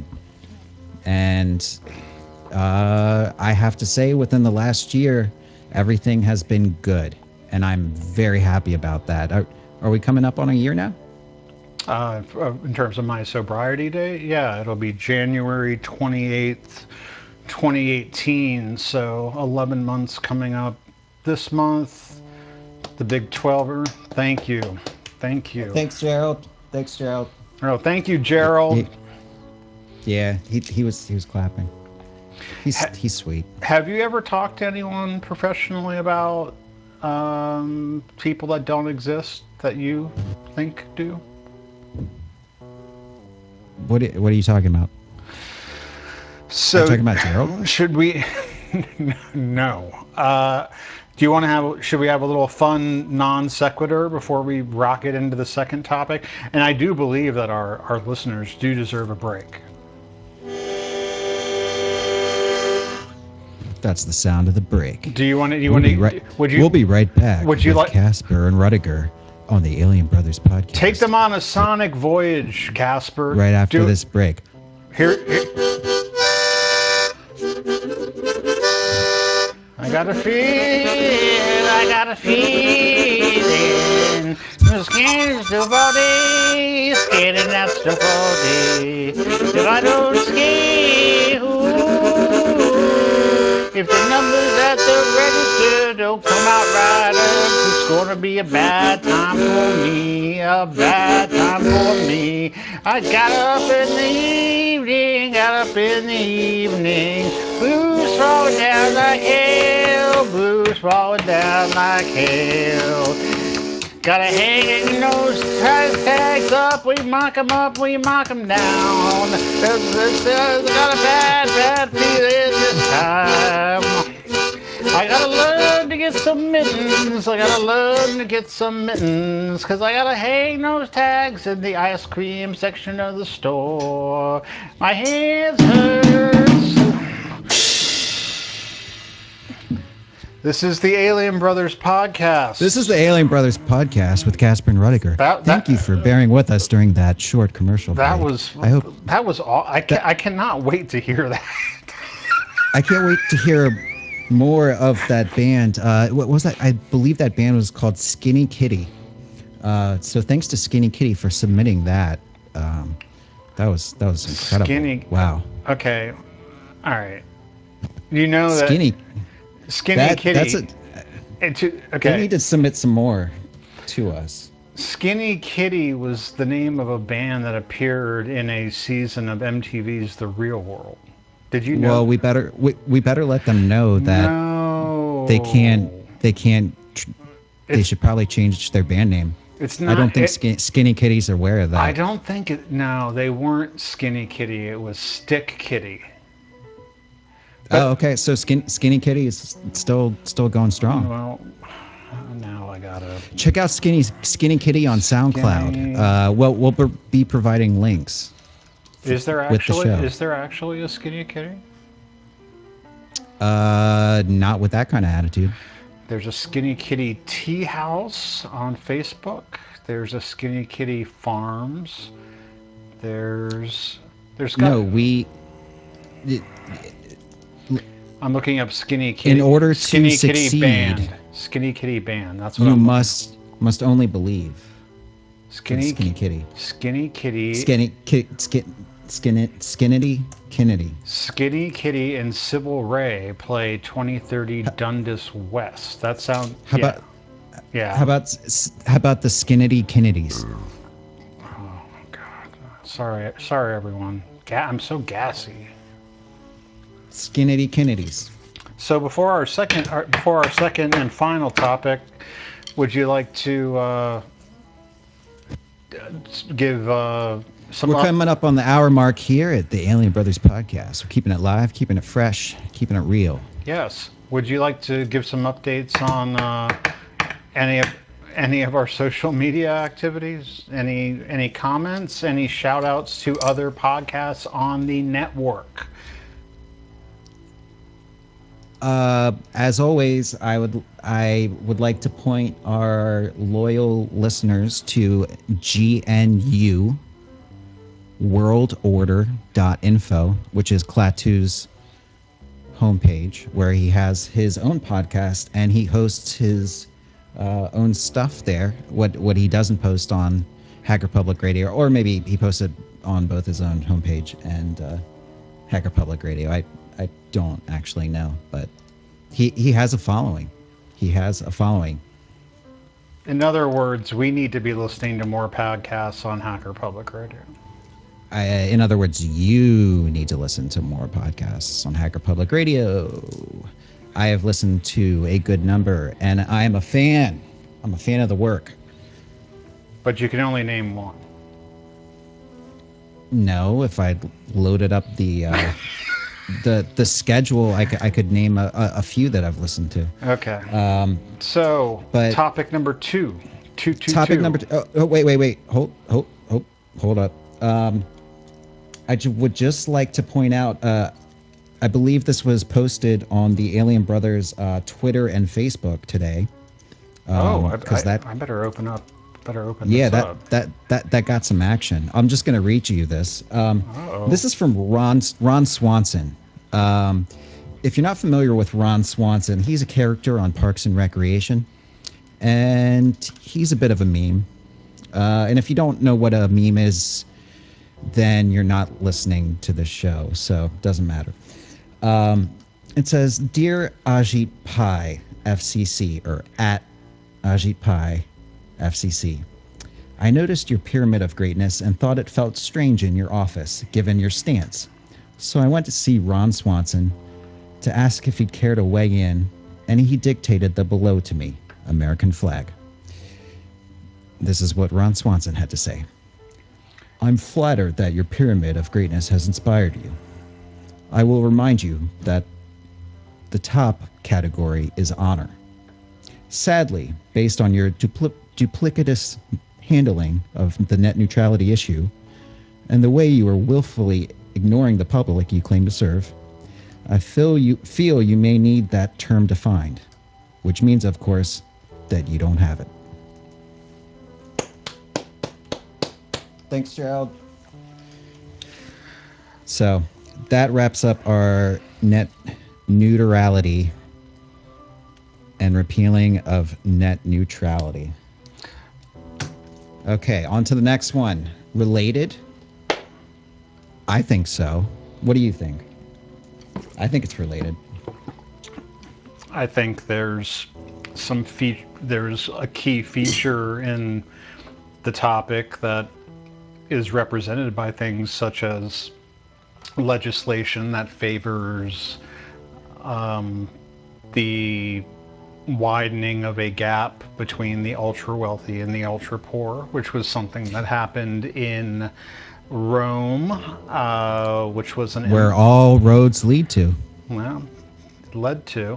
And uh, I have to say, within the last year, everything has been good, and I'm very happy about that. Are, are we coming up on a year now? Uh, in terms of my sobriety date, yeah, it'll be January twenty-eighth, twenty eighteen. So eleven months coming up this month. The big twelver. Thank you. Thank you. Thanks, Gerald. Thanks, Gerald. Oh, thank you, Gerald. He- yeah, he he was he was clapping. He's Ha- he's sweet. Have you ever talked to anyone professionally about um, people that don't exist that you think do? What are- what are you talking about? So, Are you talking about Gerald? should we? No. Uh, do you want to have? Should we have a little fun non sequitur before we rocket into the second topic? And I do believe that our our listeners do deserve a break. That's the sound of the break. Do you want to? Do you We'll want be to? right. Would you? We'll be right back Would you with like? Casper and Rudiger on the Alien Brothers podcast. Take them on a sonic voyage, Casper. right after Do- this break. Here, here. I got a feel, I got a feeling. I'm scared stuff all day, scared and that stuff all day. If I don't skate, ooh, if the numbers at the register don't come out right, it's gonna be a bad time for me, a bad time for me. I got up in the evening, got up in the evening, blues falling down like hell, blues falling down like hell. Gotta hang those tags up, we mock 'em up, we mock 'em down. There's, there's, there's, got a bad, bad feeling this time. I gotta learn to get some mittens, I gotta learn to get some mittens, cause I gotta hang those tags in the ice cream section of the store. My hands hurt. This is the Alien Brothers podcast. This is the Alien Brothers podcast with Casper and Rudiger. That- Thank that- you for bearing with us during that short commercial That break. was I hope that was all. I can, I cannot wait to hear that. I can't wait to hear more of that band. Uh, what was that? I believe that band was called Skinny Kitty. Uh, so thanks to Skinny Kitty for submitting that. Um, that was that was incredible. Skinny. Wow. Okay. All right. You know that Skinny. Skinny That, Kitty. that's a. and to- They okay. need to submit some more to us. Skinny Kitty was the name of a band that appeared in a season of M T V's The Real World. Did you know? Well, we better we, we better let them know that no. they can't they can't. Tr- they It's- should probably change their band name. It's not. I don't think it- skinny, skinny Kitty's aware of that. I don't think it. No, they weren't Skinny Kitty. It was Stick Kitty. Oh, okay. So skin, Skinny Kitty is still still going strong. Well, now I gotta. Check out Skinny Skinny Kitty on SoundCloud. Skinny- Uh, well, we'll be- be providing links. Is there with the actually? show. Is there actually a Skinny Kitty? Uh, not with that kind of attitude. There's a Skinny Kitty Tea House on Facebook. There's a Skinny Kitty Farms. There's. There's. Got, No, we. I'm looking up Skinny Kitty. In order to Skinny Kitty succeed, Band. Skinny Kitty Band. That's what You I'm. must must only believe. Skinny Skinny Kitty. Skinny Kitty. Skinny Kitty. Skin. Skin. Skinnity. Kennedy. Skinny Kitty and Sybil Ray play twenty thirty Dundas West. That sounds. How yeah. about Yeah. how about s- how about the Skinnity Kennedys? Oh God. Sorry. Sorry, everyone. Ga- I'm so gassy. Skinnity Kennedys. So before our second, our, before our second and final topic, would you like to uh, give uh, some? We're up- coming up on the hour mark here at the Alien Brothers podcast. We're keeping it live, keeping it fresh, keeping it real. Yes. Would you like to give some updates on uh, any of any of our social media activities? Any any comments? Any shout outs to other podcasts on the network? Uh, as always, I would I would like to point our loyal listeners to G N U world order dot info, which is Klaatu's homepage, where he has his own podcast and he hosts his uh, own stuff there. What what he doesn't post on Hacker Public Radio, or maybe he posted on both his own homepage and uh, Hacker Public Radio. I I don't actually know, but he he has a following. He has a following. In other words, we need to be listening to more podcasts on Hacker Public Radio. I, in other words, you need to listen to more podcasts on Hacker Public Radio. I have listened to a good number, and I am a fan. I'm a fan of the work. But you can only name one. No, if I loaded up the uh, the the schedule, I, c- I could name a, a, a few that I've listened to. Okay. Um, So, but- topic number two. Two, two, topic two. number two. Oh, oh, wait, wait, wait. Hold, hold, hold, hold up. Um, I ju- would just like to point out. Uh, I believe this was posted on the Alien Brothers uh, Twitter and Facebook today. Oh, I, because I, that I better open up. Better open yeah this that, up. that that that got some action. I'm just going to read you this. Um, Uh-oh. this is from Ron Ron Swanson. Um, if you're not familiar with Ron Swanson, he's a character on Parks and Recreation, and he's a bit of a meme. Uh, and if you don't know what a meme is, then you're not listening to this show, so it doesn't matter. Um, it says, "Dear Ajit Pai F C C," or at Ajit Pai F C C. "I noticed your pyramid of greatness and thought it felt strange in your office, given your stance. So I went to see Ron Swanson to ask if he'd care to weigh in, and he dictated the below to me, American flag." This is what Ron Swanson had to say. I'm flattered that your pyramid of greatness has inspired you. I will remind you that the top category is honor. Sadly, based on your dupli- duplicitous handling of the net neutrality issue and the way you are willfully ignoring the public you claim to serve, I feel you feel you may need that term defined, which means, of course, that you don't have it. Thanks, Gerald. So that wraps up our net neutrality and repealing of net neutrality. Okay, on to the next one. Related? I think so. What do you think? I think it's related. I think there's some fe- there's a key feature in the topic that is represented by things such as legislation that favors um, the widening of a gap between the ultra wealthy and the ultra poor, which was something that happened in Rome, uh, which was an Where all roads lead to. well led to.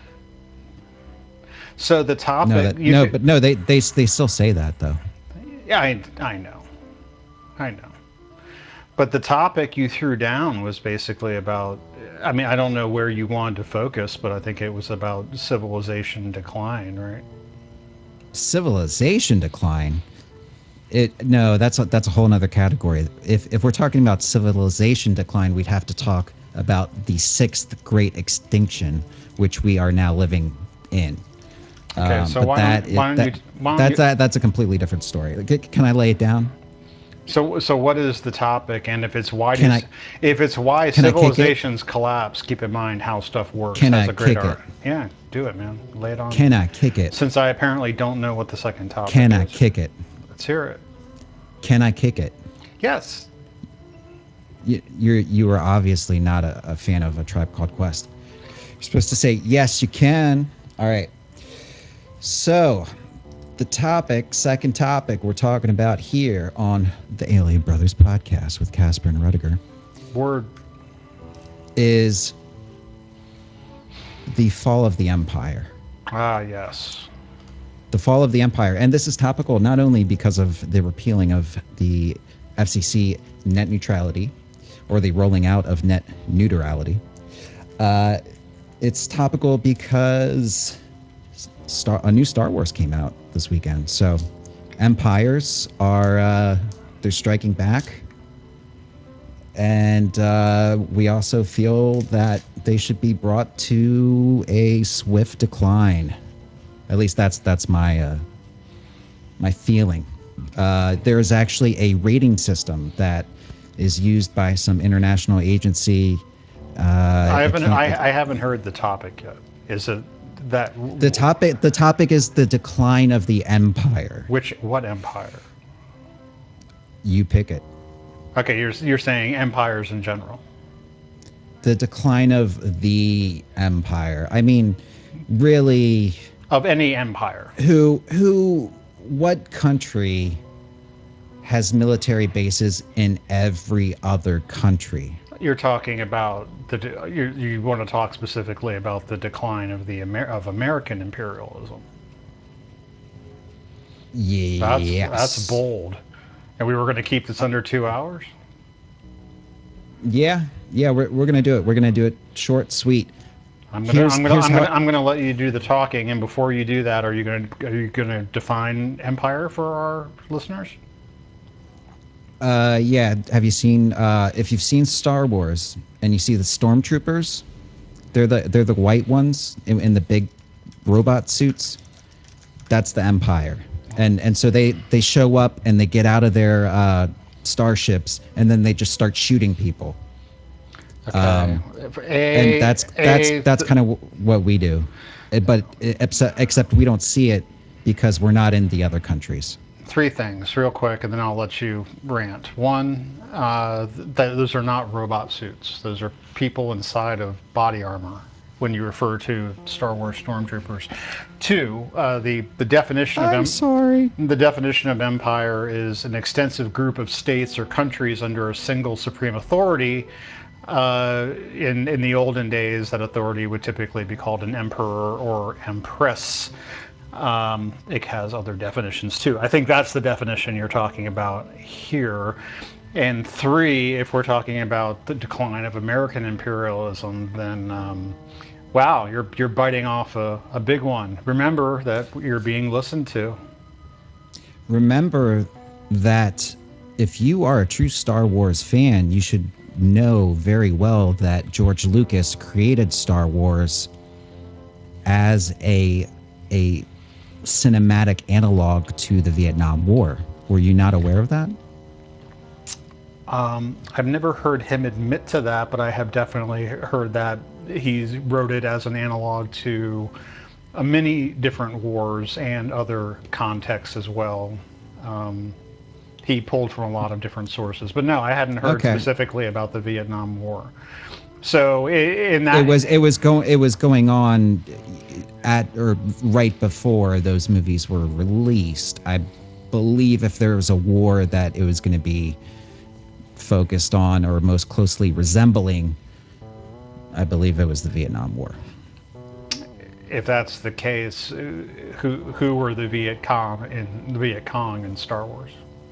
So the topic, No, that, you no, could- but no, they they they still say that though. yeah, I, I know, I know. But the topic you threw down was basically about, I mean, I don't know where you wanted to focus, but I think it was about civilization decline, right? Civilization decline. It no, that's a, that's a whole nother category. If if we're talking about civilization decline, we'd have to talk about the sixth great extinction, which we are now living in. Okay, Um, so but why that, don't, why it, don't that you, why don't that's you, that, that's a completely different story. Like, can I lay it down? so, so what is the topic? And if it's why, Can does, I- if it's why can I kick it? civilizations collapse, keep in mind how stuff works Can as I a great kick art. it? Yeah, do it, man. Lay it on. Can I kick it? Since I apparently don't know what the second topic Can is. I kick it? Let's hear it. Can I kick it? Yes. You, you're you are obviously not a, a fan of A Tribe Called Quest. You're supposed to say yes, you can. All right. So, the topic, second topic we're talking about here on the Alien Brothers podcast with Casper and Rudiger Word. is the fall of the empire. Ah, yes. The fall of the empire. And this is topical not only because of the repealing of the F C C net neutrality or the rolling out of net neutrality. Uh, it's topical because Star, a new Star Wars came out this weekend. So empires are uh, they're striking back. And uh, we also feel that they should be brought to a swift decline. At least that's that's my uh, my feeling. Uh, there is actually a rating system that is used by some international agency. Uh, I it haven't. can't- I, it- I haven't heard the topic yet. Is it that the topic the topic is the decline of the empire. which what empire? You pick it. Okay, you're you're saying empires in general. The decline of the empire. I mean, really, Of any empire. who who what country has military bases in every other country? You're talking about the. de- You you want to talk specifically about the decline of the Amer- of American imperialism. That's Yes. that's bold. And we were going to keep this under two hours. Yeah, yeah, we're we're gonna do it. We're gonna do it short, sweet. I'm gonna Here's- I'm gonna here's I'm how- gonna I'm gonna let you do the talking. And before you do that, are you gonna are you gonna define empire for our listeners? Uh, yeah. Have you seen? Uh, if you've seen Star Wars and you see the stormtroopers, they're the they're the white ones in, in the big robot suits. That's the Empire, and and so they they show up and they get out of their uh, starships and then they just start shooting people. Okay. Um, a, and that's that's a, that's kind of w- what we do, Uh, but uh, except except we don't see it because we're not in the other countries. Three things, real quick, and then I'll let you rant. One, uh, th- those are not robot suits. Those are people inside of body armor. when you refer to Star Wars stormtroopers. Two, uh, the the definition of I'm em- sorry. the definition of empire is an extensive group of states or countries under a single supreme authority. Uh, in in the olden days, that authority would typically be called an emperor or empress. Um, it has other definitions too. I think that's the definition you're talking about here. And three, if we're talking about the decline of American imperialism, then um, wow, you're you're biting off a, a big one. Remember that you're being listened to. Remember that if you are a true Star Wars fan, you should know very well that George Lucas created Star Wars as a a cinematic analog to the Vietnam War. Were you not aware of that? Um, I've never heard him admit to that, but I have definitely heard that he wrote it as an analog to uh, many different wars and other contexts as well. Um, he pulled from a lot of different sources, but no, I hadn't heard Okay. specifically about the Vietnam War. So i- in that, It was it was going it was going on at or right before those movies were released. I believe if there was a war that it was going to be focused on or most closely resembling, I believe it was the Vietnam War. if that's the case, uh, who who were the Viet Cong in the Viet Cong in Star Wars?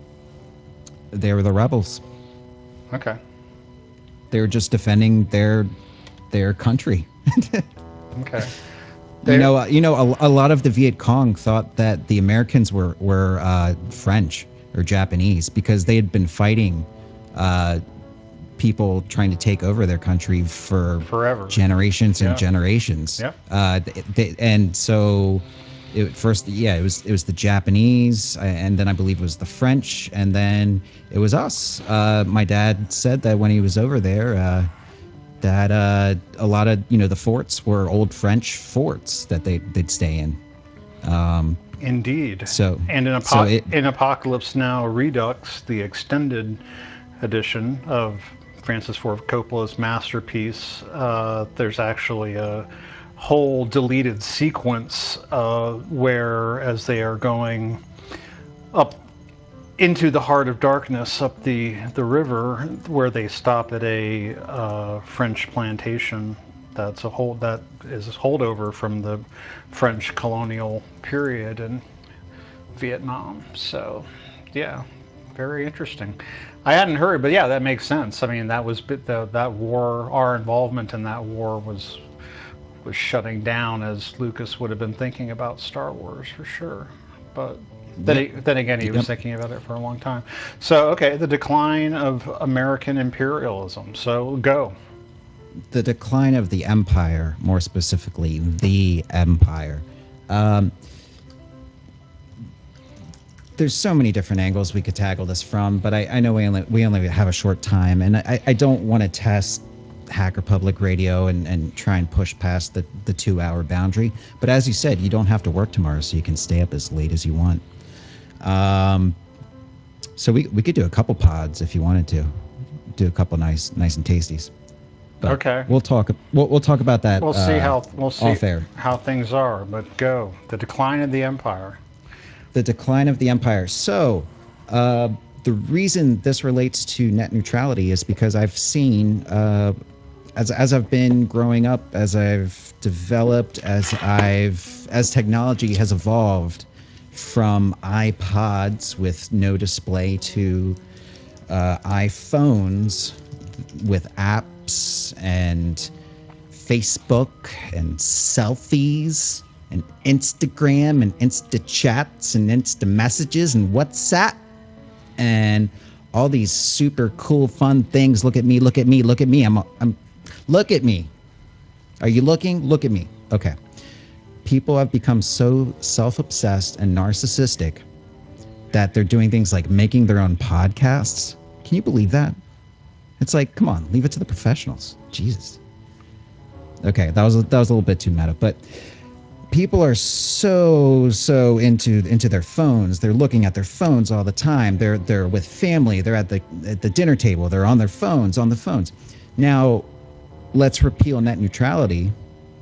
They were the rebels. Okay, They were just defending their their country. okay. You They- know, uh, you know, a, a lot of the Viet Cong thought that the Americans were were uh, French or Japanese because they had been fighting uh, people trying to take over their country for Forever. generations and Yeah. generations. Yep. Uh, they, they, and so, it first, yeah, it was it was the Japanese, uh, and then I believe it was the French, and then it was us. Uh, my dad said that when he was over there. Uh, that uh, a lot of you know the forts were old French forts that they they'd stay in. Um, Indeed. so And in, so Apo- it in Apocalypse Now Redux, the extended edition of Francis Ford Coppola's masterpiece, uh, there's actually a whole deleted sequence uh, where, as they are going up into the heart of darkness, up the, the river, where they stop at a uh, French plantation. That's a hold that is a holdover from the French colonial period in Vietnam. So, yeah, very interesting. I hadn't heard, but yeah, that makes sense. I mean, that was the, that war. Our involvement in that war was was shutting down as Lucas would have been thinking about Star Wars for sure. But then, Yep. he, then again, he was Yep. thinking about it for a long time. So, okay, the decline of American imperialism. So, go. The decline of the empire, more specifically, the empire. Um, there's so many different angles we could tackle this from, but I, I know we only we only have a short time, and I, I don't want to test Hacker Public Radio and, and try and push past the, the two hour boundary. But as you said, you don't have to work tomorrow, so you can stay up as late as you want. Um, so we we could do a couple pods if you wanted to, do a couple nice nice and tasties. But Okay. we'll talk we'll, we'll talk about that. We'll see uh, how we'll see off air. how things are. But go. The decline of the empire. The decline of the empire. So, uh, the reason this relates to net neutrality is because I've seen, uh, as as I've been growing up, as I've developed, as I've as technology has evolved from iPods with no display to uh, iPhones with apps and Facebook and selfies and Instagram and Insta chats and Insta messages and WhatsApp and all these super cool fun things. Look at me, look at me, look at me. I'm I'm look at me. Are you looking? Look at me. Okay. People have become so self-obsessed and narcissistic that they're doing things like making their own podcasts. Can you believe that? It's like, come on, leave it to the professionals. Jesus. Okay, that was that was a little bit too meta, but people are so so into into their phones. They're looking at their phones all the time. They're they're with family. They're at the at the dinner table. They're on their phones, on the phones. Now, let's repeal net neutrality,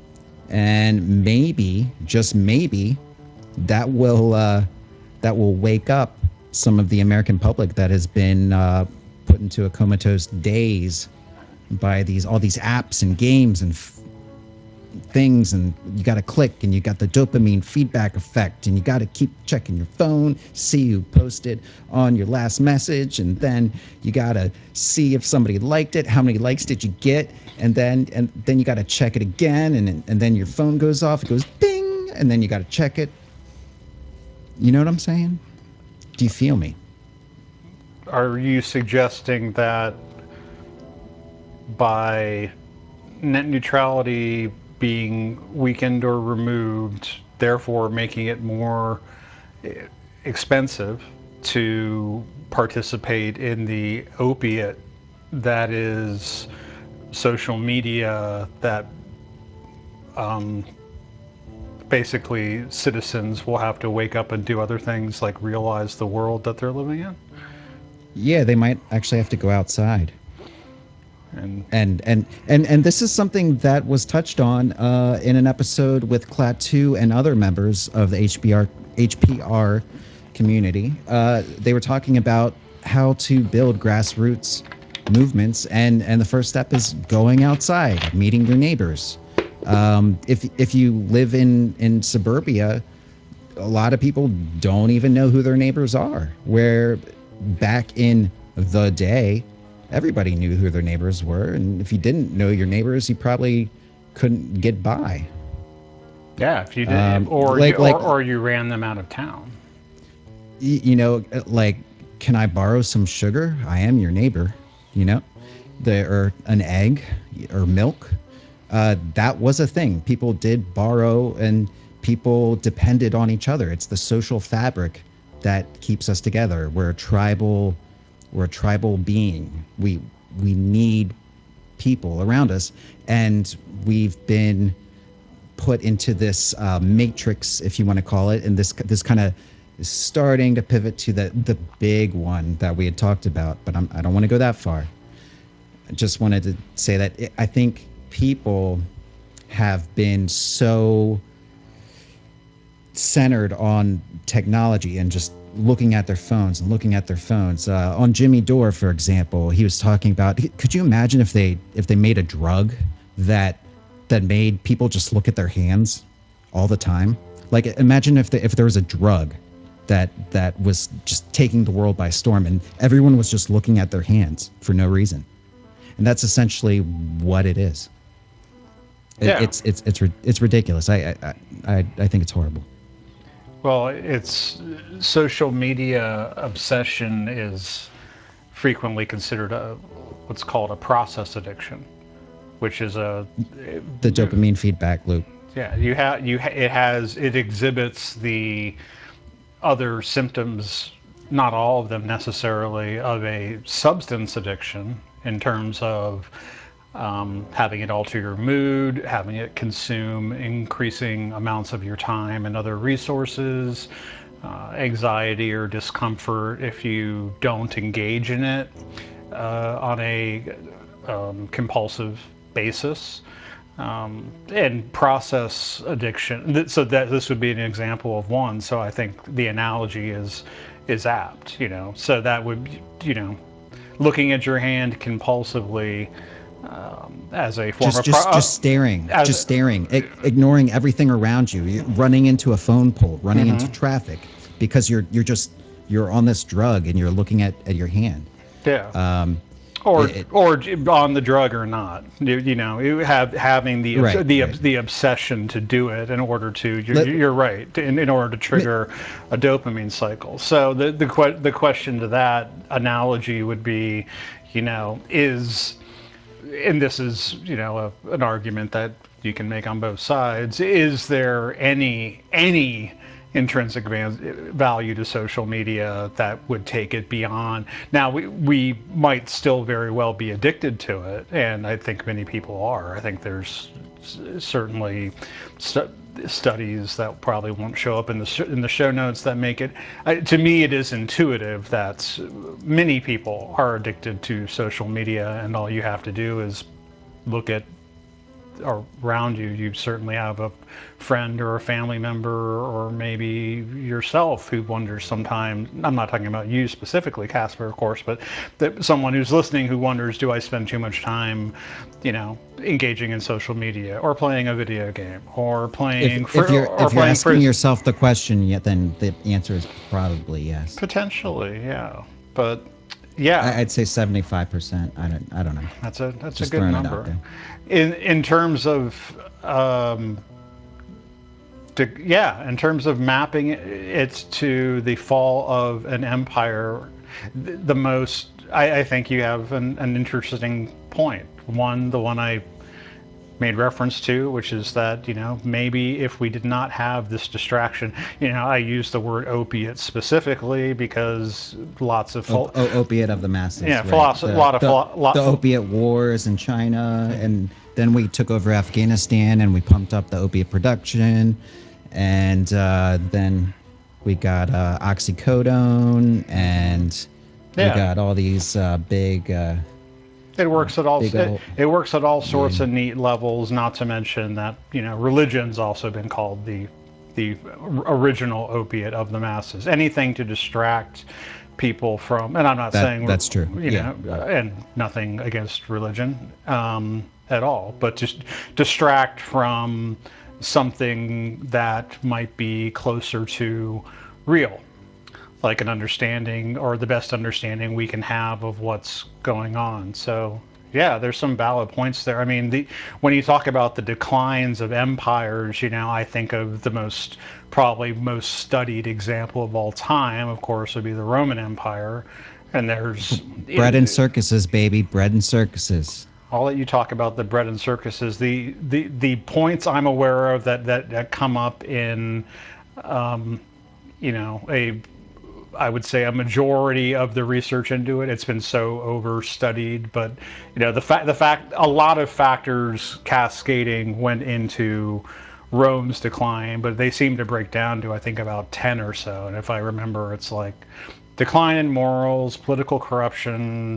and maybe, just maybe, that will uh, that will wake up some of the American public that has been uh, put into a comatose daze by these all these apps and games and f- things, and you got to click, and you got the dopamine feedback effect, and you got to keep checking your phone, see who posted on your last message, and then you got to see if somebody liked it, how many likes did you get, and then and then you got to check it again, and and then your phone goes off, it goes ding, and then you got to check it. You know what I'm saying? Do you feel me? Are you suggesting that by net neutrality being weakened or removed, therefore making it more expensive to participate in the opiate that is social media, that um, basically citizens will have to wake up and do other things like realize the world that they're living in? Yeah, they might actually have to go outside. And And and and and this is something that was touched on uh, in an episode with Klaatu and other members of the H B R H P R community. Uh, they were talking about how to build grassroots movements, and and the first step is going outside, meeting your neighbors. Um, if if you live in in suburbia, a lot of people don't even know who their neighbors are. Where back in the day, everybody knew who their neighbors were, and if you didn't know your neighbors, you probably couldn't get by. yeah, if you did, Um, or you, like or like or you ran them out of town. y- you know, like, can I borrow some sugar? I am your neighbor. You know, there or an egg or milk. Uh, that was a thing. People did borrow, and people depended on each other. It's the social fabric that keeps us together. We're a tribal, we're a tribal being. We we need people around us, and we've been put into this uh, matrix, if you want to call it, and this this kind of is starting to pivot to the the big one that we had talked about. But I'm, I don't want to go that far. I just wanted to say that it, I think people have been so centered on technology and just looking at their phones and looking at their phones. Uh, on Jimmy Dore, for example, he was talking about. Could you imagine if they if they made a drug that that made people just look at their hands all the time? Like, imagine if the, if there was a drug that that was just taking the world by storm, and everyone was just looking at their hands for no reason. And that's essentially what it is. It, Yeah. it's it's it's it's ridiculous. I I I I think it's horrible. Well, it's social media obsession is frequently considered a what's called a process addiction, which is a The dopamine feedback loop. yeah, you have you ha- it has it exhibits the other symptoms, not all of them necessarily, of a substance addiction in terms of um, having it alter your mood, having it consume increasing amounts of your time and other resources, uh, anxiety or discomfort if you don't engage in it uh, on a um, compulsive basis. Um, and process addiction. So that this would be an example of one. So I think the analogy is is apt. You know, so that would, you know, looking at your hand compulsively um, as a form Just of pro- just uh, just staring, as just staring, I- ignoring everything around you. You're running into a phone pole, running into mm-hmm. traffic because you're you're just you're on this drug and you're looking at, at your hand. yeah. Um, or it, it, or on the drug or not, you, you know, you have having the right, the right. the obsession to do it in order to you're, Let, you're right in, in order to me- trigger a dopamine cycle. So the the que- the question to that analogy would be, you know, is, and this is, you know, a, an argument that you can make on both sides, is there any any intrinsic value to social media that would take it beyond? Now we, we might still very well be addicted to it, and I think many people are. I think there's certainly stu- studies that probably won't show up in the sh- in the show notes that make it, uh, to me it is intuitive that many people are addicted to social media, and all you have to do is look at around you. You certainly have a friend or a family member, or maybe yourself, who wonders sometimes. I'm not talking about you specifically, Casper, of course, but that someone who's listening who wonders, do I spend too much time, you know, engaging in social media, or playing a video game, or playing If, fr- if you're or if you're playing asking fris- yourself the question, yet then the answer is probably yes. potentially, yeah. But yeah, I, I'd say seventy-five percent. I don't I don't know. that's a that's Just a good throwing it out number. there. In in terms of um, to, yeah, in terms of mapping it to the fall of an empire, the, the most I, I think you have an, an interesting point. One, the one I made reference to, which is that, you know, maybe if we did not have this distraction, you know, I use the word opiate specifically because lots of Op- o- opiate of the masses. yeah, right? philosophy, The, a lot of the, philo- lot, the opiate wars in China, and then we took over Afghanistan and we pumped up the opiate production, and uh, then we got uh, oxycodone, and we yeah. got all these uh, big. Uh, It works at all. Big It, ol' it works at all sorts yeah. of neat levels. Not to mention that, you know, religion's also been called the the original opiate of the masses. Anything to distract people from, and I'm not That- saying that's true. You Yeah, know, right. and nothing against religion um, at all, but just distract from something that might be closer to real, like an understanding, or the best understanding we can have of what's going on. So yeah, there's some valid points there. I mean, the when you talk about the declines of empires, you know, I think of the most probably most studied example of all time, of course, would be the Roman Empire. And there's bread and circuses, baby. Bread and circuses. I'll let you talk about the bread and circuses. The the the points I'm aware of that that, that come up in, um, you know, a I would say a majority of the research into it. It's been so overstudied, but you know, the fact the fact a lot of factors cascading went into Rome's decline, but they seem to break down to, I think, about ten or so. And if I remember, it's like decline in morals, political corruption,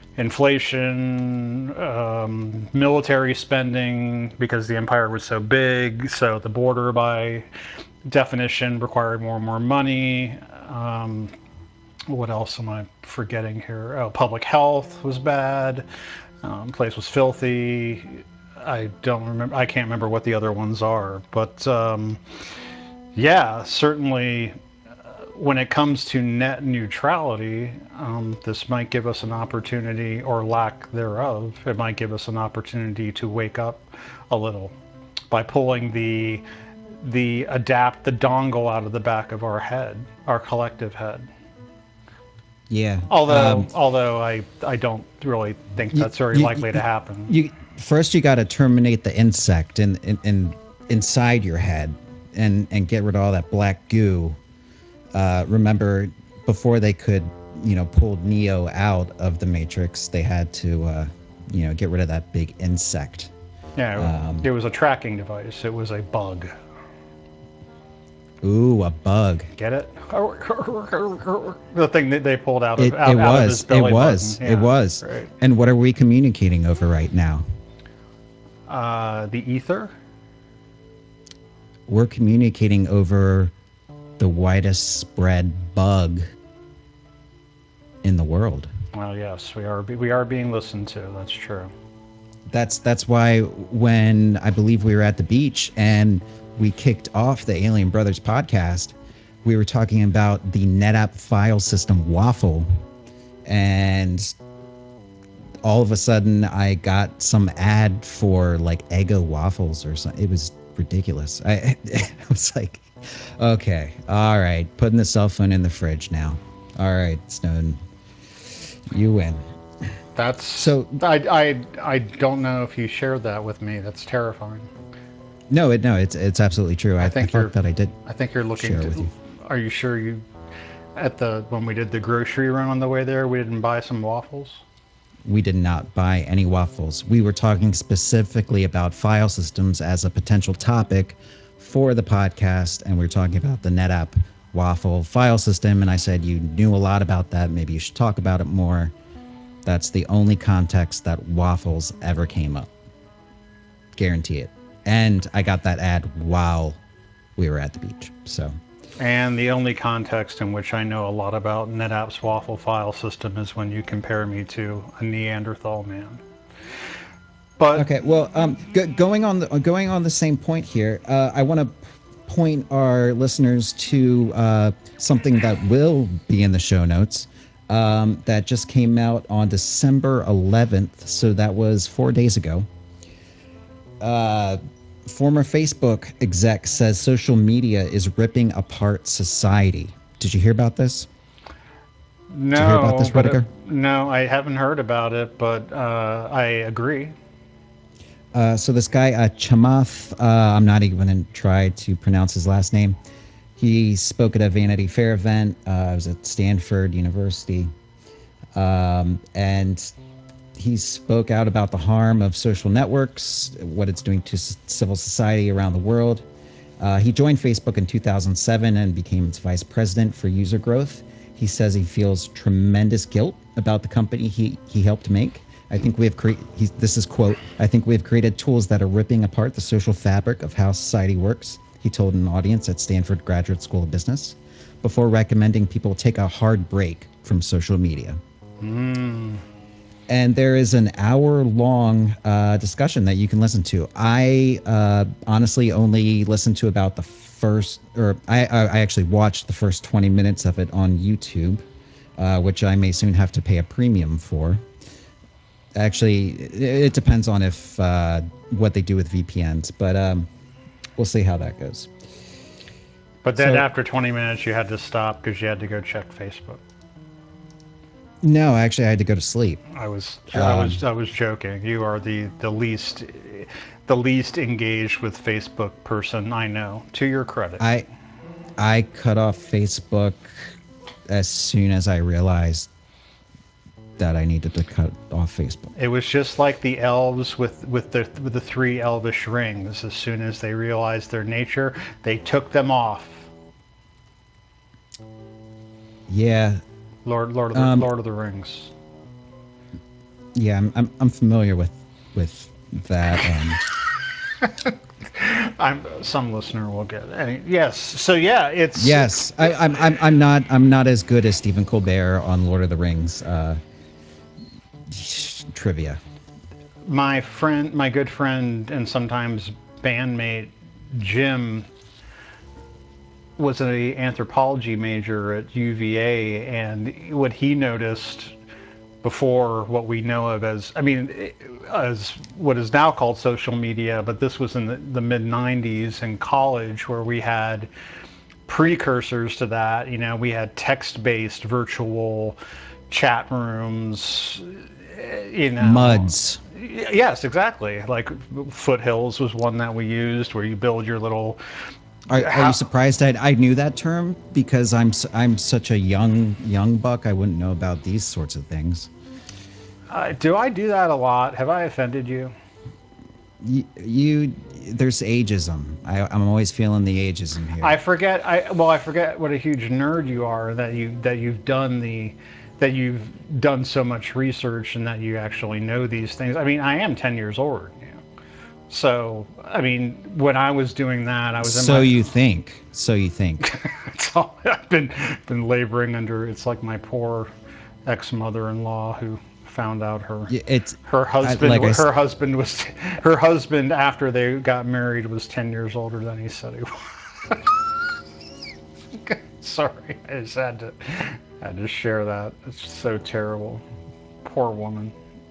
inflation, um, military spending, because the empire was so big, so the border by definition required more and more money. Um, what else am I forgetting here? Oh, public health was bad. Um, place was filthy. I don't remember. I can't remember what the other ones are. But um, yeah, certainly when it comes to net neutrality, um, this might give us an opportunity, or lack thereof, it might give us an opportunity to wake up a little by pulling the the adapt the dongle out of the back of our head, our collective head. Yeah. Although, Um, although I, I don't really think you, that's very you, likely you, to happen. You first you got to terminate the insect in, in, in inside your head, and and get rid of all that black goo. Uh, remember, before they could, you know, pull Neo out of the Matrix, they had to, uh, you know, get rid of that big insect. Yeah, Um, it was a tracking device. It was a bug. Ooh, a bug. Get it? The thing that they pulled out of It out, it out of his was. It belly was. button. It Yeah, was. right. And what are we communicating over right now? Uh, the ether. We're communicating over the widest spread bug in the world. Well, yes, we are. We are being listened to. That's true. That's that's why when I believe we were at the beach and we kicked off the Alien Brothers podcast, we were talking about the NetApp file system Waffle, and all of a sudden I got some ad for like Eggo waffles or something. It was ridiculous. I, I was like, okay, all right, putting the cell phone in the fridge now. All right, Snowden, you win. That's So I, I I don't know if you shared that with me. That's terrifying. no, it no, it's it's absolutely true. I, I I think you're. thought that I did. I think you're looking share to. with you. Are you sure you? At the when we did the grocery run on the way there, we didn't buy some waffles. We did not buy any waffles. We were talking specifically about file systems as a potential topic for the podcast, and we were talking about the NetApp waffle file system. And I said you knew a lot about that. Maybe you should talk about it more. That's the only context that waffles ever came up. guarantee it. And I got that ad while we were at the beach. So, and the only context in which I know a lot about NetApp's waffle file system is when you compare me to a Neanderthal man. But okay, well, um, go, going on the going on the same point here, uh, I want to point our listeners to uh, something that will be in the show notes um, that just came out on December eleventh. So that was four days ago. Uh, former Facebook exec says social media is ripping apart society. Did you hear about this? no, Did you hear about this, but it, Rudiger? no, I haven't heard about it, but uh, I agree. Uh, so this guy, uh, Chamath, uh, I'm not even going to try to pronounce his last name. He spoke at a Vanity Fair event. Uh, I was at Stanford University. Um, and he spoke out about the harm of social networks, what it's doing to s- civil society around the world. Uh, he joined Facebook in two thousand seven and became its vice president for user growth. He says he feels tremendous guilt about the company he, he helped make. I think we have created, this is quote, I think we have created tools that are ripping apart the social fabric of how society works, he told an audience at Stanford Graduate School of Business, before recommending people take a hard break from social media. Mm. And there is an hour long uh, discussion that you can listen to. I uh, honestly only listened to about the first, or I, I actually watched the first twenty minutes of it on YouTube, uh, which I may soon have to pay a premium for. Actually, it depends on if uh, what they do with V P Ns, but um, we'll see how that goes. But then So, after twenty minutes, you had to stop because you had to go check Facebook. no, actually, I had to go to sleep. I was, I Um, was, I was joking. You are the the least, the least engaged with Facebook person I know. To your credit. I I cut off Facebook as soon as I realized that I needed to cut off Facebook. It was just like the elves with with the with the three elvish rings. As soon as they realized their nature, they took them off. Yeah, Lord Lord of the um, Lord of the Rings. yeah, I'm I'm, I'm familiar with with that. Um, I'm some listener will get it. Any, yes. So yeah, it's yes, I, I'm I'm I'm not I'm not as good as Stephen Colbert on Lord of the Rings uh, trivia. my friend, my good friend, and sometimes bandmate Jim was an anthropology major at U V A, and what he noticed before what we know of as, I mean, as what is now called social media, but this was in the, the mid nineties in college where we had precursors to that. You know, we had text-based virtual chat rooms, you know. Muds. Yes, exactly. Like Foothills was one that we used where you build your little Are, are you how, surprised I, I knew that term? Because I'm s- I'm such a young young buck. I wouldn't know about these sorts of things. uh, do I do that a lot? Have I offended you? You, you there's ageism. I, I'm always feeling the ageism here. I forget. I well, I forget what a huge nerd you are. That you that you've done the that you've done so much research and that you actually know these things. I mean, I am ten years older. You know? So I mean, when I was doing that, I was in So my. you think? So you think? It's all I've been been laboring under. It's like my poor ex mother-in-law who found out her Yeah, it's her I, husband like I. her s- husband was her husband after they got married was ten years older than he said he was. Sorry, I just had to had to share that. It's so terrible. Poor woman.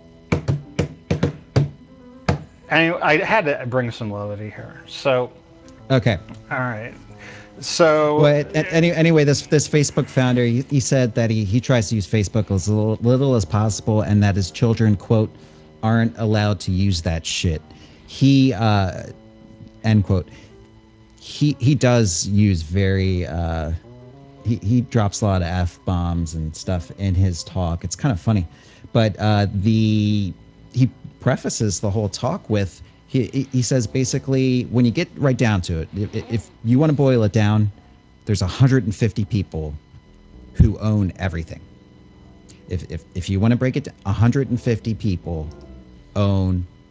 Anyway, I had to bring some levity here. So, Okay. all right. So, Well, at, at any, anyway, this this Facebook founder, he, he said that he, he tries to use Facebook as little, little as possible, and that his children, quote, aren't allowed to use that shit. He uh, end quote. He he does use very uh, he he drops a lot of f bombs and stuff in his talk. It's kind of funny, but uh, the he prefaces the whole talk with he he says basically when you get right down to it, if, if you want to boil it down, there's one hundred fifty people who own everything. If if if you want to break it down, one hundred fifty people own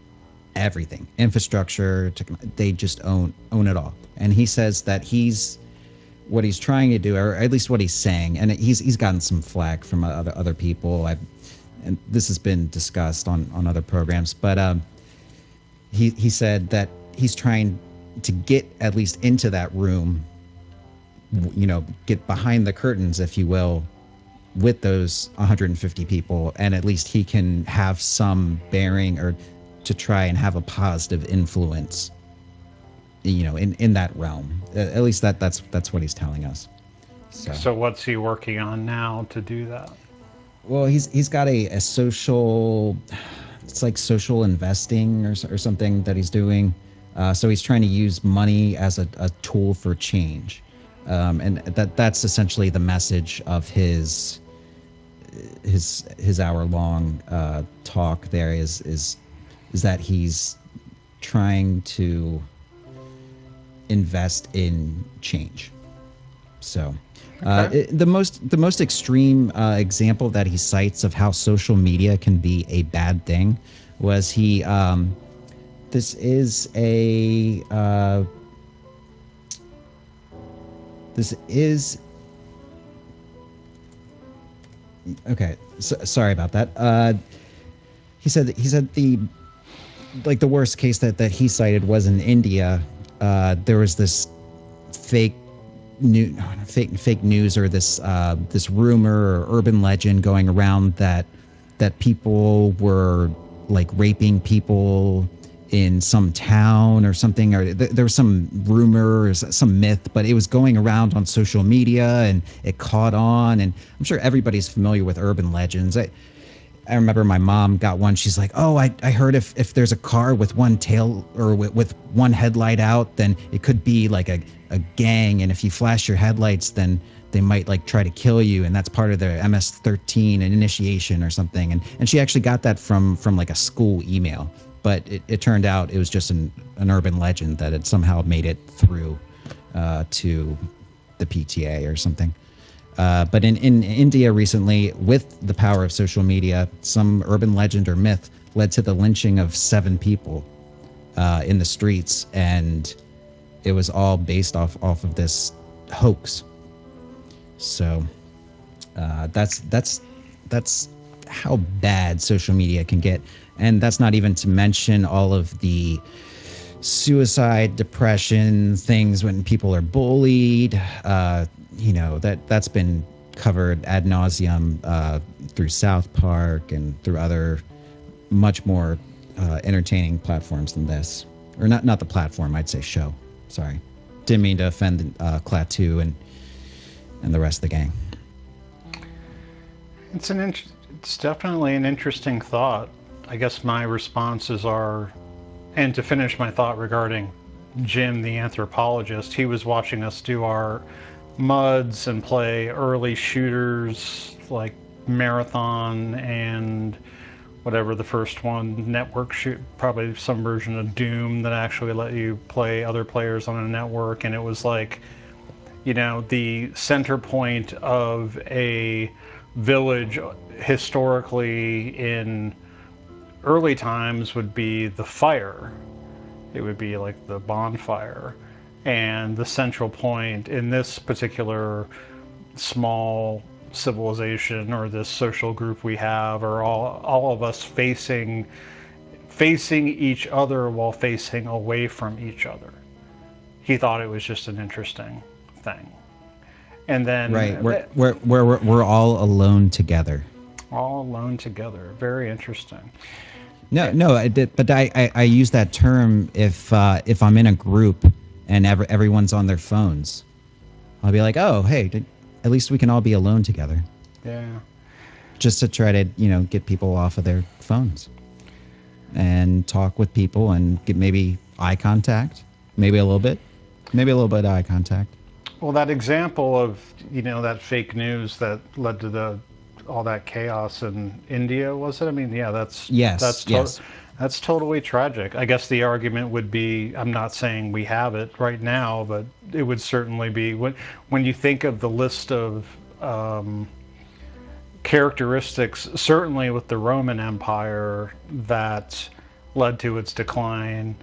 everything, infrastructure, techn- they just own own it all. And he says that he's what he's trying to do, or at least what he's saying, and he's he's gotten some flack from other other people. I've, and this has been discussed on on other programs, but um, he he said that he's trying to get at least into that room, you know, get behind the curtains, if you will, with those one hundred fifty people, and at least he can have some bearing or to try and have a positive influence, you know, in in that realm. At least that that's that's what he's telling us. So, So what's he working on now to do that? well, he's he's got a, a social, it's like social investing or or something that he's doing. Uh, so he's trying to use money as a, a tool for change, um, and that that's essentially the message of his his his hour long uh, talk. There is is is that he's trying to invest in change. So, uh, Okay. it, the most the most extreme uh, example that he cites of how social media can be a bad thing was he. Um, this is a. Uh, this is okay. So, sorry about that. Uh, he said he said the like the worst case that that he cited was in India. Uh, there was this fake new fake fake news or this uh, this rumor or urban legend going around that that people were like raping people in some town or something, or th- there was some rumor or some myth, but it was going around on social media and it caught on. And I'm sure everybody's familiar with urban legends. I, I remember my mom got one. She's like, "Oh, I, I heard if, if there's a car with one tail or with, with one headlight out, then it could be like a, a gang. And if you flash your headlights, then they might like try to kill you. And that's part of their M S thirteen and initiation or something." And and she actually got that from from like a school email. But it, it turned out it was just an, an urban legend that had somehow made it through uh, to the P T A or something. Uh, but in, in India recently, with the power of social media, some urban legend or myth led to the lynching of seven people uh, in the streets, and it was all based off off of this hoax. So uh, that's that's that's how bad social media can get, and that's not even to mention all of the suicide, depression, things when people are bullied. Uh, you know that that's been covered ad nauseum uh, through South Park and through other much more uh, entertaining platforms than this, or not not the platform. I'd say show. Sorry, didn't mean to offend uh, Klaatu and and the rest of the gang. It's an int- it's definitely an interesting thought. I guess my responses are, and to finish my thought regarding Jim the anthropologist, he was watching us do our muds and play early shooters like Marathon and whatever the first one, network shoot, probably some version of Doom that actually let you play other players on a network. And it was like, you know, the center point of a village historically in early times would be the fire. It would be like the bonfire. And the central point in this particular small civilization or this social group we have are all all of us facing facing each other while facing away from each other. He thought it was just an interesting thing. And Right, we're then we're we're we're, we're all alone together. all alone together. Very interesting. No, no, I did, but I, I, I use that term if uh, if I'm in a group and every, everyone's on their phones. I'll be like, oh, hey, did, at least we can all be alone together, Yeah. just to try to you know get people off of their phones and talk with people and get maybe eye contact, maybe a little bit, maybe a little bit of eye contact. Well, that example of, you know, that fake news that led to the all that chaos in India, was it? I mean, yeah, that's Yes, that's to, yes, that's totally tragic. I guess the argument would be, I'm not saying we have it right now, but it would certainly be when when you think of the list of um, characteristics, certainly with the Roman Empire, that led to its decline.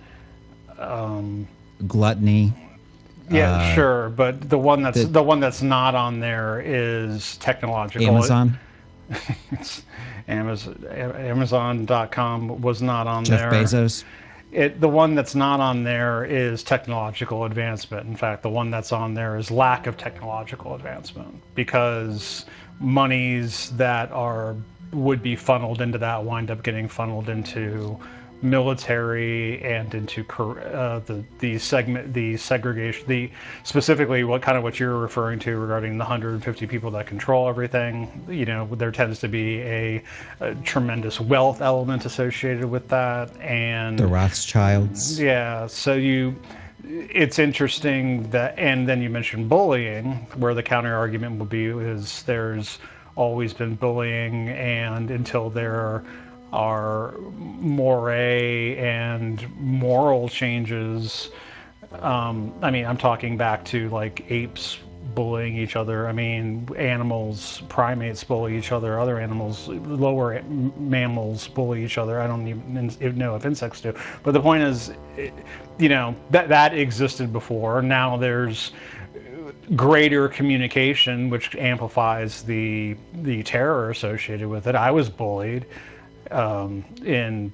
Gluttony. Yeah, Uh, sure, but the one that's the- the one that's not on there is technological. Amazon. It's Amazon. Amazon dot com was not on Jeff there. Bezos. It, the one that's not on there is technological advancement. In fact, the one that's on there is lack of technological advancement, because monies that are would be funneled into that wind up getting funneled into military and into uh, the the segment the segregation, the specifically what kind of what you're referring to regarding the one hundred fifty people that control everything. You know, there tends to be a, a tremendous wealth element associated with that, and The Rothschilds. yeah, so you it's interesting that, and then you mentioned bullying, where the counter argument would be is there's always been bullying, and until there are moray and moral changes, um, I mean, I'm talking back to like apes bullying each other. I mean, animals, primates bully each other. Other animals, lower mammals bully each other. I don't even know if insects do. But the point is, you know, that that existed before. Now there's greater communication, which amplifies the the terror associated with it. I was bullied um, in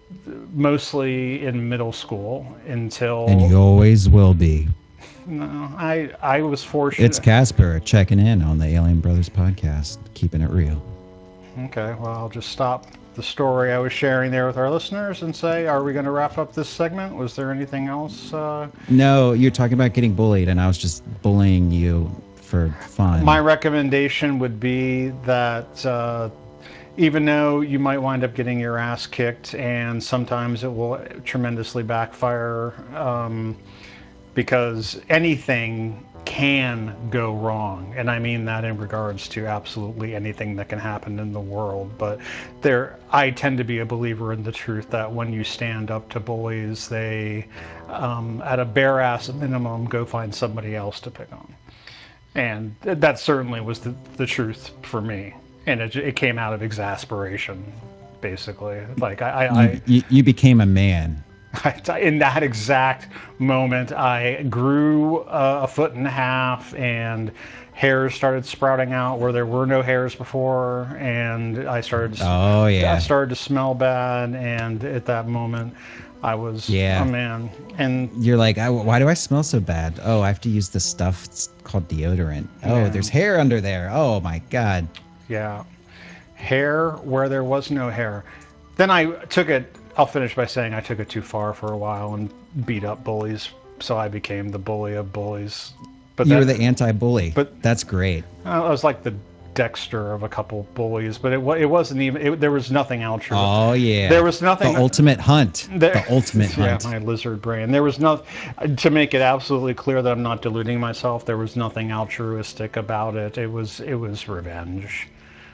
mostly in middle school until. And you always will be. No, I I was fortunate. It's Casper checking in on the Alien Brothers podcast, keeping it real. Okay, well, I'll just stop the story I was sharing there with our listeners and say, are we going to wrap up this segment? Was there anything else? Uh... No, you're talking about getting bullied, and I was just bullying you for fun. My recommendation would be that uh, even though you might wind up getting your ass kicked, and sometimes it will tremendously backfire, um, because anything can go wrong, and I mean that in regards to absolutely anything that can happen in the world. But there, I tend to be a believer in the truth that when you stand up to bullies, they, um, at a bare ass minimum, go find somebody else to pick on. And that certainly was the, the truth for me, and it, it came out of exasperation, basically. Like I, I, you, I you, you became a man. in that exact moment, I grew uh, a foot and a half, and hairs started sprouting out where there were no hairs before, and I started. To, oh yeah. I started to smell bad, and at that moment, I was yeah. a man. And you're like, I, why do I smell so bad? Oh, I have to use this stuff. It's called deodorant. Oh, yeah. there's hair under there. Oh my god. Yeah, hair where there was no hair. Then I took it. I'll finish by saying I took it too far for a while and beat up bullies, so I became the bully of bullies. But you that, were the anti-bully. But that's great. I was like the Dexter of a couple bullies, but it it wasn't even. It, there was nothing altruistic. Oh yeah. There was nothing. The ultimate hunt. There, the ultimate hunt. Yeah, my lizard brain. There was no. To make it absolutely clear that I'm not deluding myself, there was nothing altruistic about it. It was it was revenge.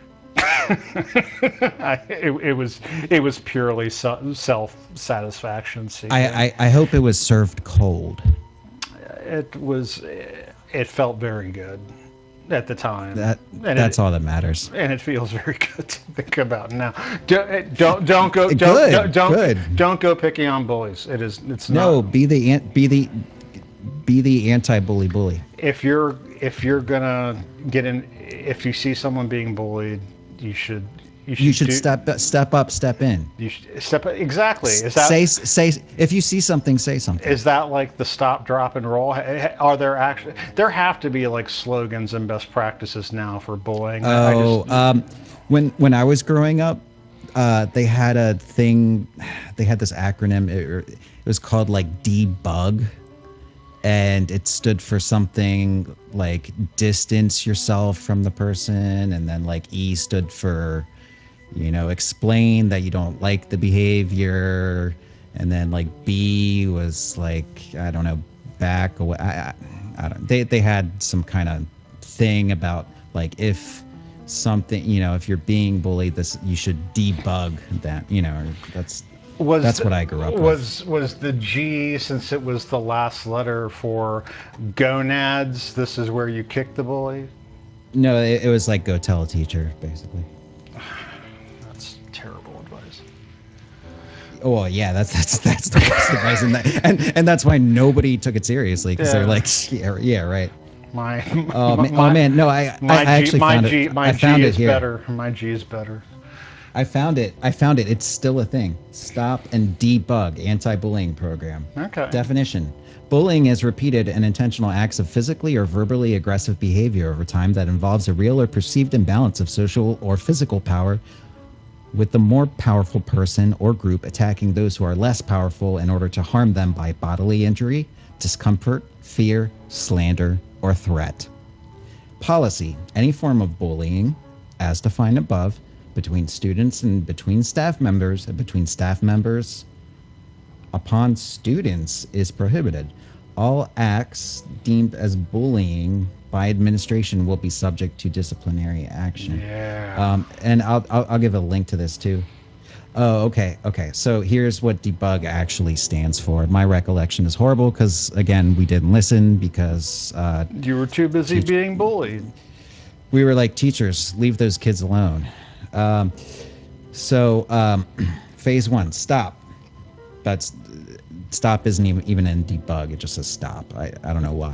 I, it, it was it was purely self satisfaction. I, I I hope it was served cold. It was. It felt very good at the time. That and that's it, all that matters. And it feels very good to think about now. Don't don't, don't go. Don't, good, don't, don't, good. don't go picking on bullies. It is. It's no. Not, be the be the be the anti-bully bully. If you're if you're gonna get in, if you see someone being bullied, you should. You should, you should do, step step up, step in. You should step exactly. Is that say say if you see something, say something. Is that like the stop, drop, and roll? Are there actually there have to be like slogans and best practices now for bullying? Oh, I just, um, when when I was growing up, uh, they had a thing. They had this acronym. It, it was called like debug, and it stood for something like distance yourself from the person, and then like E stood for, you know, explain that you don't like the behavior, and then like B was like, I don't know, back away. I, I, I don't. They they had some kind of thing about like if something, you know, if you're being bullied, this you should debug that. You know, that's was that's the, what I grew up was, with. Was the G, since it was the last letter for gonads? This is where you kick the bully. No, it, it was like go tell a teacher, basically. That's terrible advice. Oh well, yeah, that's that's that's the worst advice, and that, and and that's why nobody took it seriously because they're Yeah. like, yeah, yeah, right. My, Oh my, man, oh man, no, I I, my I G, actually my found G, it. my I G found it is here. better. My G is better. I found it. I found it. It's still a thing. Stop and debug anti-bullying program. Okay. Definition. Bullying is repeated and intentional acts of physically or verbally aggressive behavior over time that involves a real or perceived imbalance of social or physical power, with the more powerful person or group attacking those who are less powerful in order to harm them by bodily injury, discomfort, fear, slander, or threat. Policy. Any form of bullying, as defined above, between students and between staff members and between staff members upon students is prohibited. All acts deemed as bullying by administration will be subject to disciplinary action. Yeah. Um, and I'll, I'll I'll give a link to this too. Oh, okay, okay. So here's what debug actually stands for. My recollection is horrible because again we didn't listen because uh, You were too busy teach- being bullied. we were like, teachers, leave those kids alone. Um, so um, phase one, stop. That's stop isn't even even in debug. It just says stop. I, I don't know why.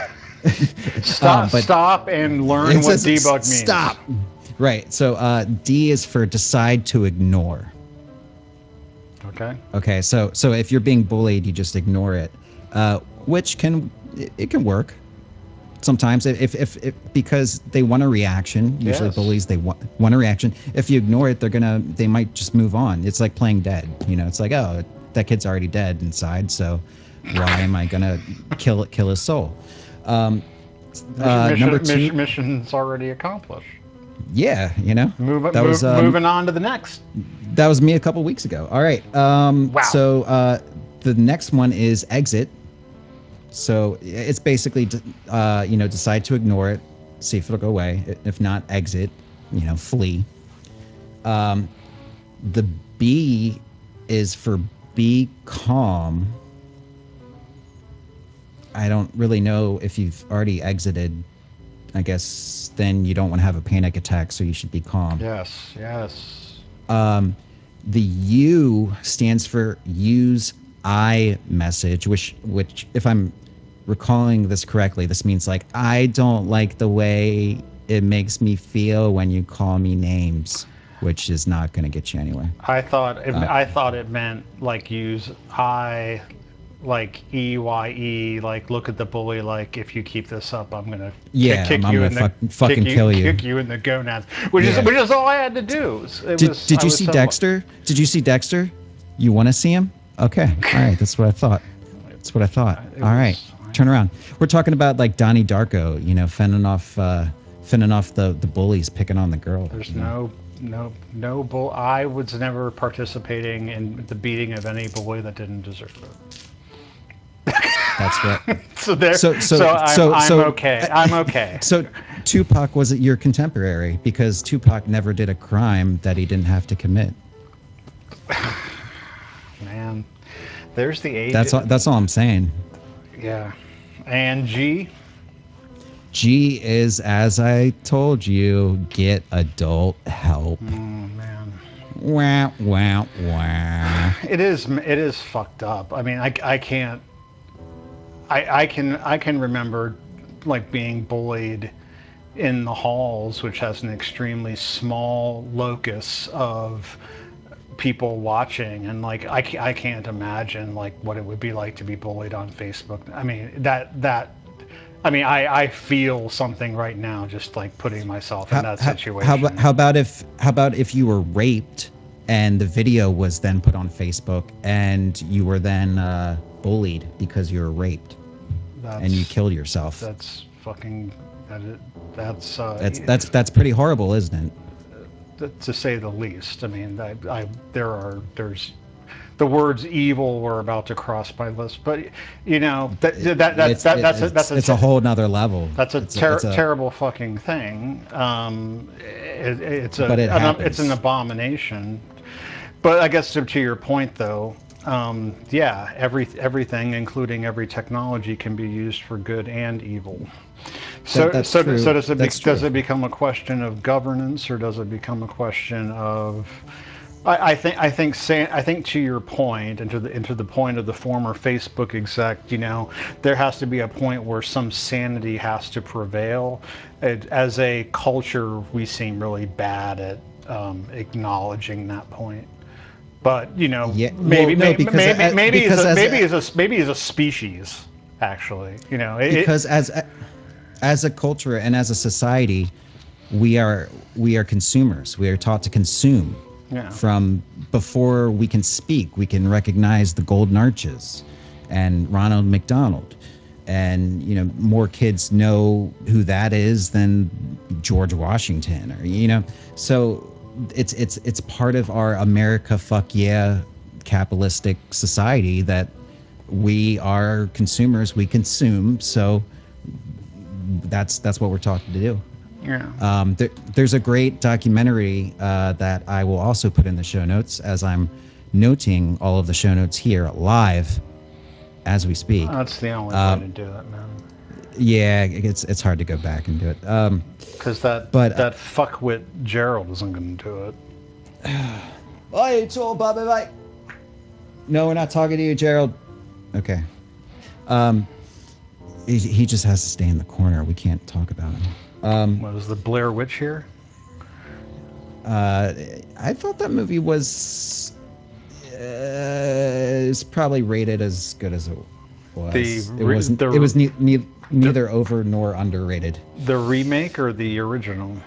Stop, Um, but stop, and learn it what says debug means. stop. Right. So uh, D is for decide to ignore. Okay. Okay. So so if you're being bullied, you just ignore it, uh, which can it, it can work. Sometimes if, if, if because they want a reaction, usually Yes. bullies, they want, want a reaction. If you ignore it, they're gonna they might just move on. It's like playing dead. You know, it's like, oh, that kid's already dead inside, so why am I gonna kill kill his soul? Um, uh, mission, number two, mission, mission's already accomplished. yeah, you know, Move, that move, was um, moving on to the next. that was me a couple weeks ago. All right, um, Wow. so uh, the next one is exit. So it's basically, uh, you know, decide to ignore it, see if it'll go away. If not, exit, you know, flee. Um, the B is for be calm. I don't really know if you've already exited. I guess then you don't want to have a panic attack, so you should be calm. Yes, yes. Um, the U stands for use I message, which, which if I'm recalling this correctly, this means like, I don't like the way it makes me feel when you call me names, which is not going to get you anywhere. I thought it, Uh, I thought it meant like use I, like E Y E, like look at the bully, like if you keep this up, I'm gonna Yeah, kick, kick I'm you gonna in the fuck- kick fucking you, kill you. kick you in the gonads, which Yeah. is which is all I had to do. It Did, was, did I you was see so- Dexter? Did you see Dexter? You want to see him? Okay. All right. That's what I thought. That's what I thought. It All right. was- Turn around. We're talking about like Donnie Darko, you know, fending off, uh, fending off the, the bullies picking on the girl. There's you know? no, no, no bull. I was never participating in the beating of any bully that didn't deserve it. That's right. So there, So- so, so- I'm, so- I'm so- okay. I'm okay. So Tupac was your contemporary because Tupac never did a crime that he didn't have to commit. Man, there's the age. That's all, that's all I'm saying. Yeah, and G. G is, as I told you, get adult help. Oh man. Wah, wah, wah. It is. It is fucked up. I mean, I, I can't. I, I can I can remember like being bullied in the halls, which has an extremely small locus of people watching, and like I, ca- I can't imagine like what it would be like to be bullied on Facebook. I mean that that. I mean, I, I feel something right now just like putting myself in that situation. How, about- how about if how about if you were raped and the video was then put on Facebook and you were then uh, bullied because you were raped that's, and you killed yourself? That's fucking. That is, that's. Uh, That's that's that's pretty horrible, isn't it? to say the least. I mean, I, I there are there's the words evil were about to cross my list, but you know that that, that, that, It's, that it- that's a, it's, that's a, it's a whole nother level. that's a, It's ter- it's a- terrible fucking thing. Um, it, it's a But it an, happens. it's an abomination. But I guess to, to your point though, um, yeah, every everything, including every technology, can be used for good and evil. So, That- that's so, true. so does it be, That's does true. it become a question of governance, or does it become a question of I, I think I think san- I think to your point, and to the into the point of the former Facebook exec, you know, there has to be a point where some sanity has to prevail. It, as a culture, we seem really bad at um, acknowledging that point. But you know, Yeah, well, maybe no, maybe because maybe, uh, maybe as because a as maybe a, as a maybe as a species, actually, you know, it, it, because as a, as a culture and as a society, we are we are consumers. We are taught to consume. yeah. From before we can speak, we can recognize the Golden Arches and Ronald McDonald, and you know more kids know who that is than George Washington, or you know. So it's it's it's part of our America fuck yeah capitalistic society that we are consumers. We consume. So that's that's what we're taught to do. Yeah. Um, there, there's a great documentary uh, that I will also put in the show notes as I'm noting all of the show notes here live as we speak. That's the only way Um, to do it, man. yeah, it's it's hard to go back and do it. Um, Because that but uh, that fuckwit Gerald isn't going to do it. Hey, it's all Bobby, mate. No, we're not talking to you, Gerald. Okay. Um, he, he just has to stay in the corner. We can't talk about him. Um, What is the Blair Witch here? uh, I thought that movie was uh, is probably rated as good as it The was. It re- wasn't. the It was ne- ne- the neither over nor underrated. the remake or the original?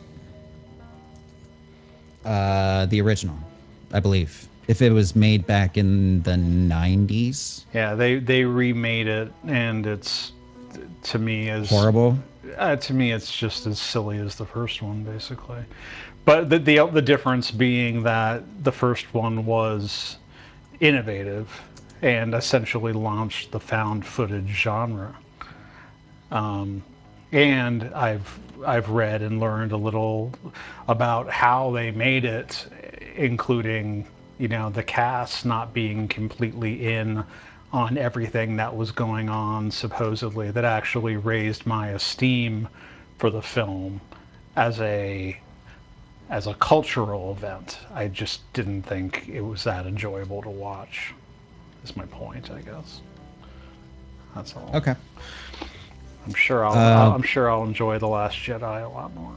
Uh, the original, I believe. If it was made back in the nineties, Yeah, they they remade it, and it's to me as horrible. uh, to me it's just as silly as the first one, basically. But the, the the difference being that the first one was innovative and essentially launched the found footage genre. Um, and I've I've read and learned a little about how they made it, including you know the cast not being completely in on everything that was going on supposedly, that actually raised my esteem for the film as a as a cultural event. I just didn't think it was that enjoyable to watch. Is my point, I guess. That's all. Okay. I'm sure I'll, Uh, I'll I'm sure I'll enjoy The Last Jedi a lot more.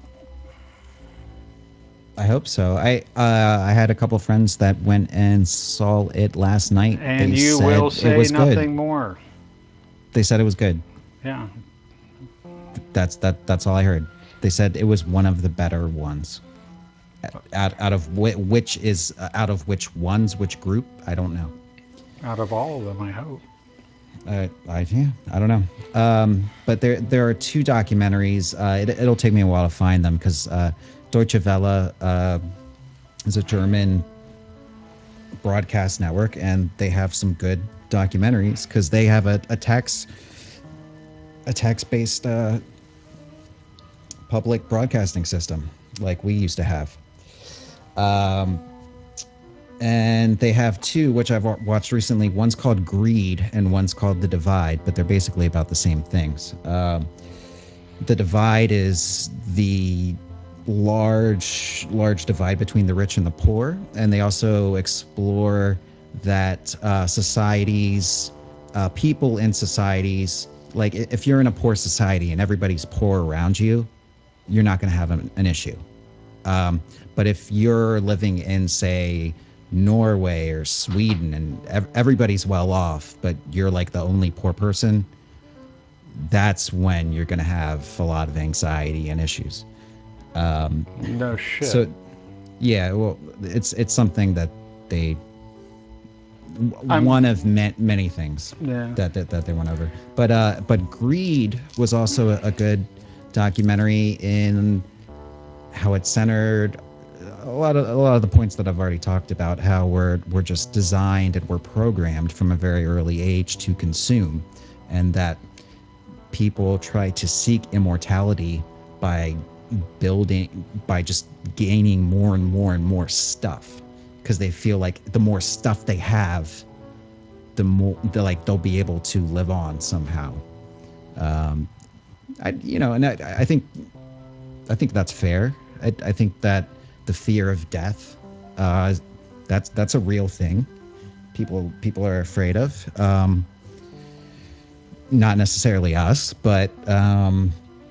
I hope so. I uh, I had a couple friends that went and saw it last night. And They you said will it say was good. nothing more. They said it was good. Yeah. That's that. That's all I heard. They said it was one of the better ones. Out out of whi- which is uh, out of which ones, which group? I don't know. Out of all of them, I hope. Uh, I yeah, I don't know. Um, but there there are two documentaries. Uh, it, it'll take me a while to find them because uh, Deutsche Welle uh, is a German broadcast network, and they have some good documentaries because they have a, a tax a tax based uh, public broadcasting system like we used to have. Um, and they have two, which I've wa- watched recently. One's called Greed, and one's called The Divide, but they're basically about the same things. Um, the divide is the large, large divide between the rich and the poor, and they also explore that uh, societies, uh, people in societies, like i- if you're in a poor society and everybody's poor around you, you're not going to have an, an issue. Um, but if you're living in, say, Norway or Sweden and ev- everybody's well off, but you're like the only poor person, that's when you're going to have a lot of anxiety and issues. Um, No shit. so, yeah, well, it's it's something that they I'm one of ma- many things yeah. that, that that they went over. But uh, but Greed was also a, a good documentary in how it centered a lot of a lot of the points that I've already talked about. How we're we're just designed and we're programmed from a very early age to consume, and that people try to seek immortality by building by just gaining more and more and more stuff because they feel like the more stuff they have, the more the like they'll be able to live on somehow. Um, I you know, and I, I think I think that's fair. I, I think that the fear of death uh, That's that's a real thing. People people are afraid of. Um, not necessarily us, but um,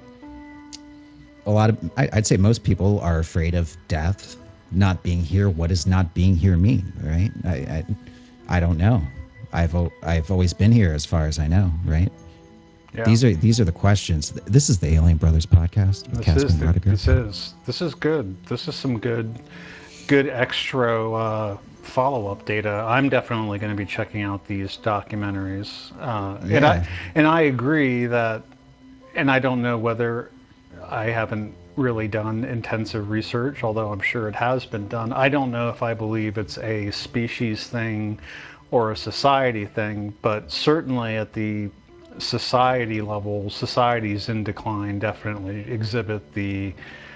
a lot of I, I'd say most people are afraid of death, not being here. What does not being here mean, right? I I, I don't know. I've o- I've always been here, as far as I know, right? Yeah. These are these are the questions. This is the Alien Brothers podcast with This Casper is and the, Rudiger. this is this is good. This is some good good extra uh, follow up data. I'm definitely going to be checking out these documentaries, uh, and I Yeah. and I agree that, and I don't know whether I haven't really done intensive research, although I'm sure it has been done. I don't know if I believe it's a species thing or a society thing, but certainly at the society level, societies in decline definitely exhibit the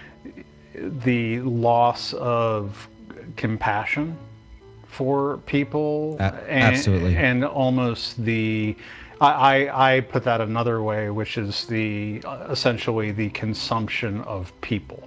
the loss of compassion for people, A- and absolutely. and almost the I, I I put that another way, which is the uh, essentially the consumption of people.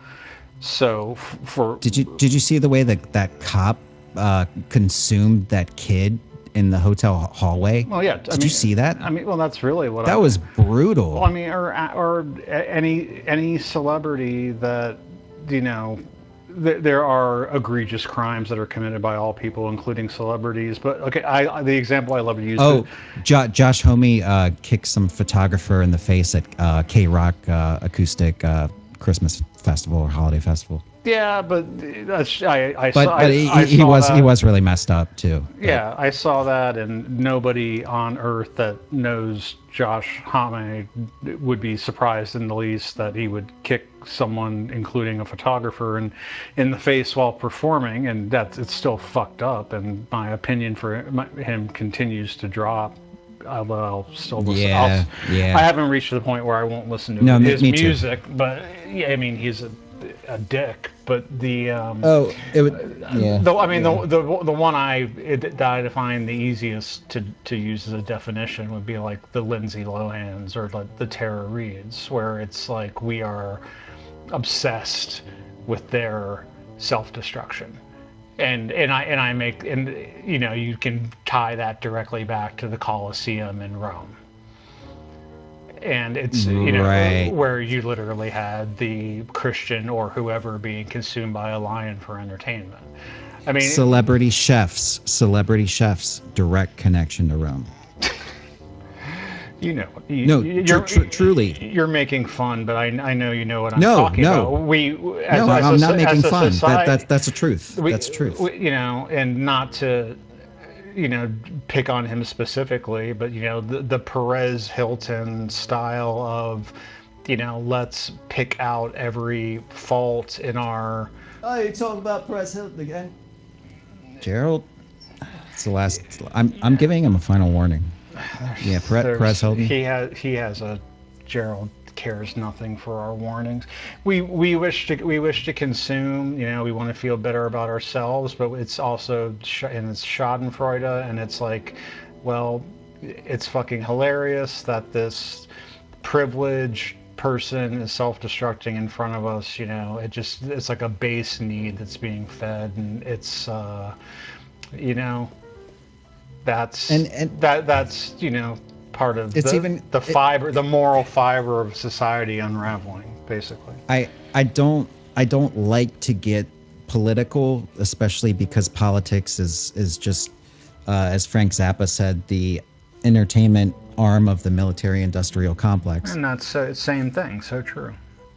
So f- for Did you did you see the way that that cop uh, consumed that kid in the hotel hallway? well, yeah, I Did you mean, see that? I mean, well, that's really what That I'm. was Well, I brutal. mean, or or any any celebrity that, you know, th- there are egregious crimes that are committed by all people, including celebrities. But okay, I the example I love to use. Oh, jo- Josh Homme uh, kicked some photographer in the face at uh, K Rock uh, acoustic uh, Christmas festival or holiday festival. Yeah, but that's, I I saw But but he, I, I he saw was he that. was really messed up too. But Yeah, I saw that, and nobody on earth that knows Josh Homme would be surprised in the least that he would kick someone, including a photographer, in, in the face while performing, and that it's still fucked up. And my opinion for him continues to drop. Although I'll still listen. I'll, yeah, I yeah. haven't reached the point where I won't listen to No, me, his me too. music, but yeah, I mean he's a, a dick. But the um, Oh, it would. Yeah, the, I mean, yeah. the, the the one I it, that I find the easiest to, to use as a definition would be like the Lindsay Lohans or the, the Tara Reeds, where it's like we are obsessed with their self-destruction, and and I and I make and you know you can tie that directly back to the Colosseum in Rome, and it's you know Right. where you literally had the Christian or whoever being consumed by a lion for entertainment. I mean, Celebrity chefs, celebrity chefs, direct connection to Rome. you know, you, No, tr- you're tr- truly. you're making fun, but I, I know you know what I'm No, talking no, about. We as no. as I'm not a making as a fun. That that's society, that's a truth. we, That's truth. we you know, and not to you know pick on him specifically, but you know the the Perez Hilton style of you know let's pick out every fault in our. Oh, you talking about Perez Hilton again? Gerald, it's the last. I'm I'm giving him a final warning. Yeah, Perez, Perez There's Hilton. he has he has a Gerald cares nothing for our warnings. We we wish to we wish to consume. You know, we want to feel better about ourselves, but it's also sh- and it's Schadenfreude, and it's like, well, it's fucking hilarious that this privileged person is self-destructing in front of us. You know, it just it's like a base need that's being fed, and it's uh, you know that's And and that that's you know part of it's the even. the It, fiber the moral fiber of society unraveling basically. I I don't I don't like to get political, especially because politics is is just, uh, as Frank Zappa said, the entertainment arm of the military-industrial complex. And that's uh, same thing, so true.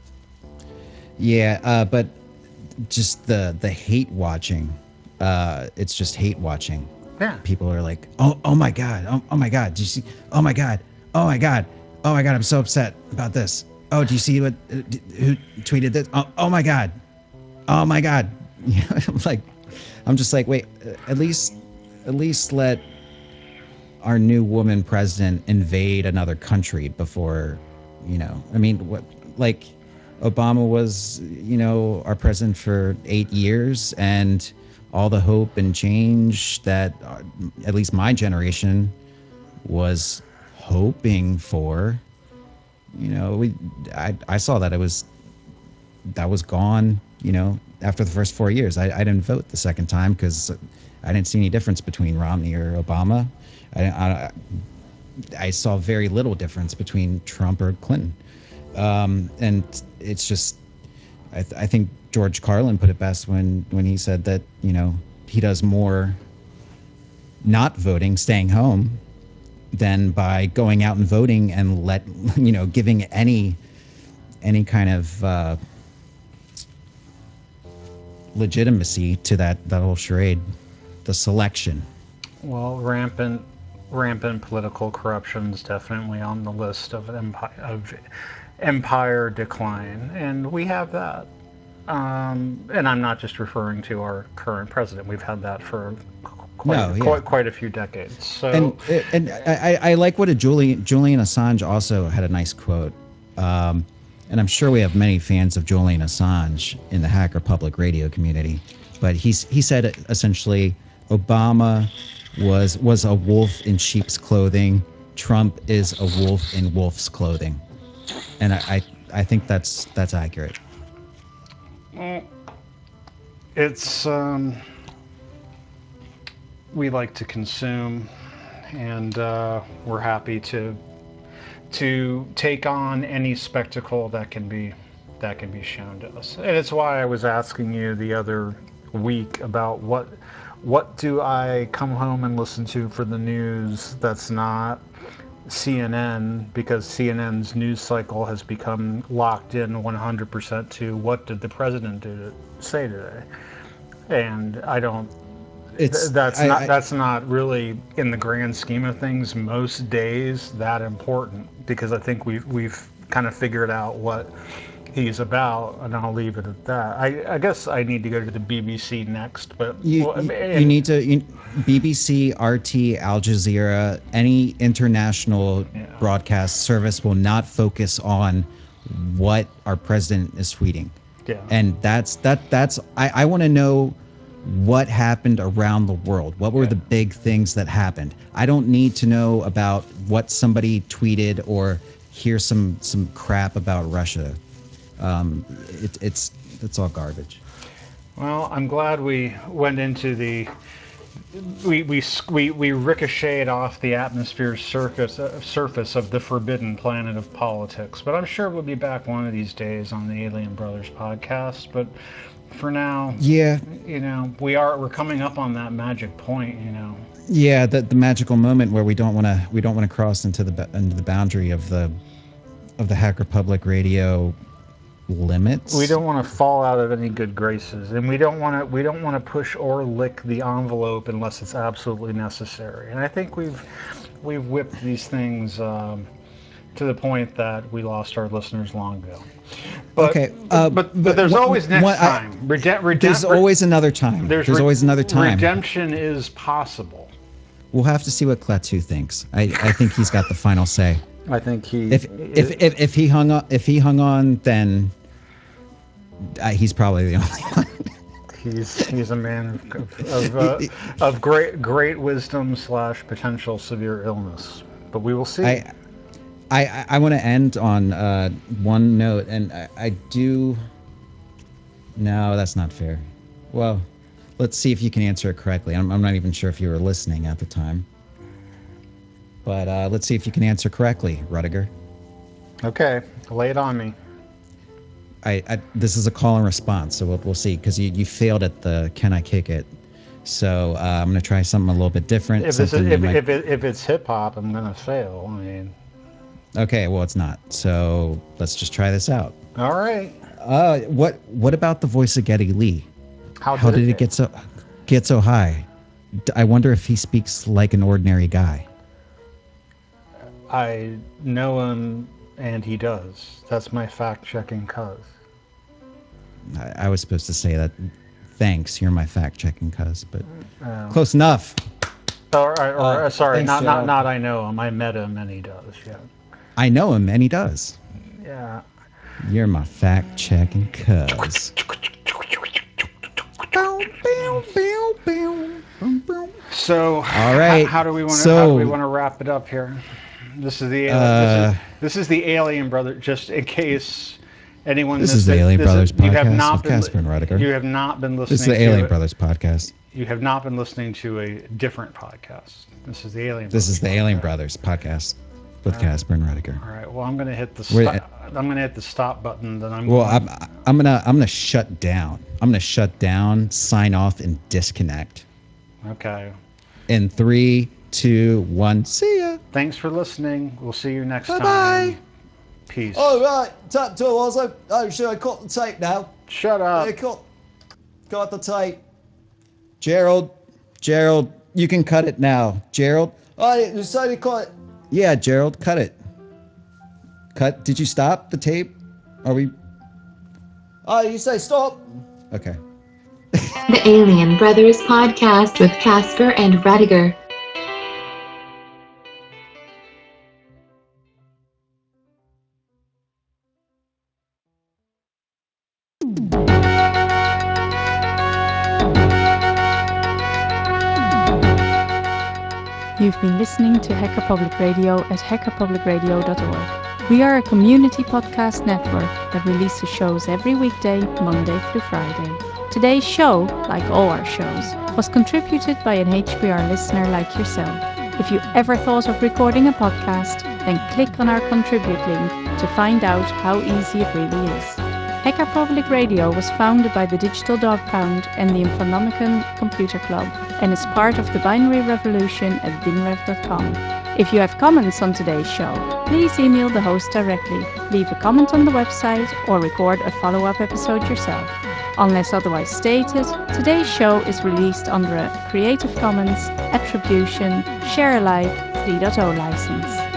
Yeah, uh, but just the the hate watching. Uh, it's just hate watching. Yeah. People are like, oh oh my god, oh, oh my god, do you see? Oh my god, oh my god, oh my god, I'm so upset about this. Oh, do you see what uh, d- who tweeted this? Oh, oh my god, oh my god. You know, I'm like, I'm just like, wait, uh, at least at least let our new woman president invade another country before, you know. I mean, what like Obama was, you know, our president for eight years, and all the hope and change that uh, at least my generation was hoping for. You know, we I I saw that it was that was gone. You know, after the first four years. I, I didn't vote the second time because I didn't see any difference between Romney or Obama. I, I, I saw very little difference between Trump or Clinton. Um, and it's just, I, th- I think George Carlin put it best when, when he said that, you know, he does more not voting, staying home, than by going out and voting and let, you know, giving any, any kind of, uh, legitimacy to that, that whole charade, the selection. Well, rampant, rampant political corruption is definitely on the list of empire of empire decline, and we have that. Um, and I'm not just referring to our current president. We've had that for quite No, yeah. quite, quite a few decades. So, And and I, I like what a Julian Julian Assange also had a nice quote. Um, and I'm sure we have many fans of Julian Assange in the Hacker Public Radio community. But he's he said essentially, Obama was was a wolf in sheep's clothing. Trump is a wolf in wolf's clothing, and I I, I think that's that's accurate. it's um, we like to consume, and uh, we're happy to to take on any spectacle that can be that can be shown to us. And it's why I was asking you the other week about what what do I come home and listen to for the news that's not C N N, because C N N's news cycle has become locked in one hundred percent to what did the president do to say today. And I don't It's that's I, not I, that's not really in the grand scheme of things most days that important, because I think we've we've kind of figured out what he's about, and I'll leave it at that. I, I guess I need to go to the B B C next, but You, well, I you, mean, you and, need to you, B B C, R T, Al Jazeera, any international Yeah. broadcast service will not focus on what our president is tweeting. Yeah. And that's that that's I, I want to know what happened around the world. What were Yeah. the big things that happened? I don't need to know about what somebody tweeted or hear some some crap about Russia. Um, it, it's it's all garbage. Well, I'm glad we went into the we we we, we ricocheted off the atmosphere's surface uh, surface of the forbidden planet of politics. But I'm sure we'll be back one of these days on the Alien Brothers podcast. But for now, Yeah, you know, we are we're coming up on that magic point. You know, yeah, the the magical moment where we don't want to we don't want to cross into the ba- into the boundary of the of the Hacker Public Radio limits. we don't want to fall out of any good graces, and we don't want to we don't want to push or lick the envelope unless it's absolutely necessary. And I think we've we've whipped these things um, to the point that we lost our listeners long ago. But Okay, uh, but but but there's one- always next one- I- time. Redem- redem- There's always another time. there's There's re- always another time. redemption is possible. We'll have to see what Klaatu thinks. I, I think he's got the final say. I think he If if if, if he hung on, if he hung on, then uh, he's probably the only one. he's he's a man of of, uh, of great great wisdom slash potential severe illness. But we will see. I I I want to end on uh, one note, and I, I do. No, that's not fair. Well, let's see if you can answer it correctly. I'm, I'm not even sure if you were listening at the time. But uh, let's see if you can answer correctly, Rudiger. Okay, lay it on me. I, I this is a call and response, so we'll, we'll see, because you, you failed at the can I kick it. So uh, I'm going to try something a little bit different. If this is, something if, you might... if, it, if it's hip hop, I'm gonna fail. I mean, Okay, well, it's not. So let's just try this out. all right. Uh, what what about the voice of Geddy Lee? How, How did it get so get so high? D- I wonder if he speaks like an ordinary guy. I know him, and he does. That's my fact-checking cuz. I, I was supposed to say that. Thanks, you're my fact-checking cuz, but Um, close enough. or, or, or Uh, sorry, thanks, not not Gerald. not I know him. I met him, and he does. Yeah. I know him, and he does. Yeah. You're my fact-checking cuz. So, All right. how, how do we want to So- how do we want to wrap it up here? This is the alien, Uh, this, is, this is the Alien Brother. Just in case Anyone This missed is the it? Alien This Brothers is, you have podcast not with been, Casper and Rudiger. You have not been listening This is the to Alien it. Brothers podcast. You have not been listening to a different podcast. This is the Alien. This Brothers is the podcast. Alien Brothers podcast with All Casper and Rudiger. All right. Well, I'm going to hit the Wait, stop. I'm going to hit the stop button. Then I'm. Well, going, I'm I'm gonna I'm gonna shut down. I'm gonna shut down, sign off, and disconnect. Okay. In three, two, one. See ya. Thanks for listening. We'll see you next Bye time. bye. Peace. Oh, right. Tap two also. Oh, should I cut the tape now? Shut up. Yeah, cut. Cut the tape. Gerald, Gerald, you can cut it now. Gerald. Oh, you say we cut it. Yeah, Gerald, cut it. Cut. Did you stop the tape? Are we? Oh, you say stop. Okay. The Alien Brothers podcast with Casper and Radiger. You've been listening to Hacker Public Radio at hacker public radio dot org. We are a community podcast network that releases shows every weekday, Monday through Friday. Today's show, like all our shows, was contributed by an H P R listener like yourself. If you ever thought of recording a podcast, then click on our contribute link to find out how easy it really is. Hacker Public Radio was founded by the Digital Dog Pound and the Infonomicon Computer Club and is part of the Binary Revolution at binrev dot com. If you have comments on today's show, please email the host directly, leave a comment on the website, or record a follow-up episode yourself. Unless otherwise stated, today's show is released under a Creative Commons Attribution Share Alike three point oh license.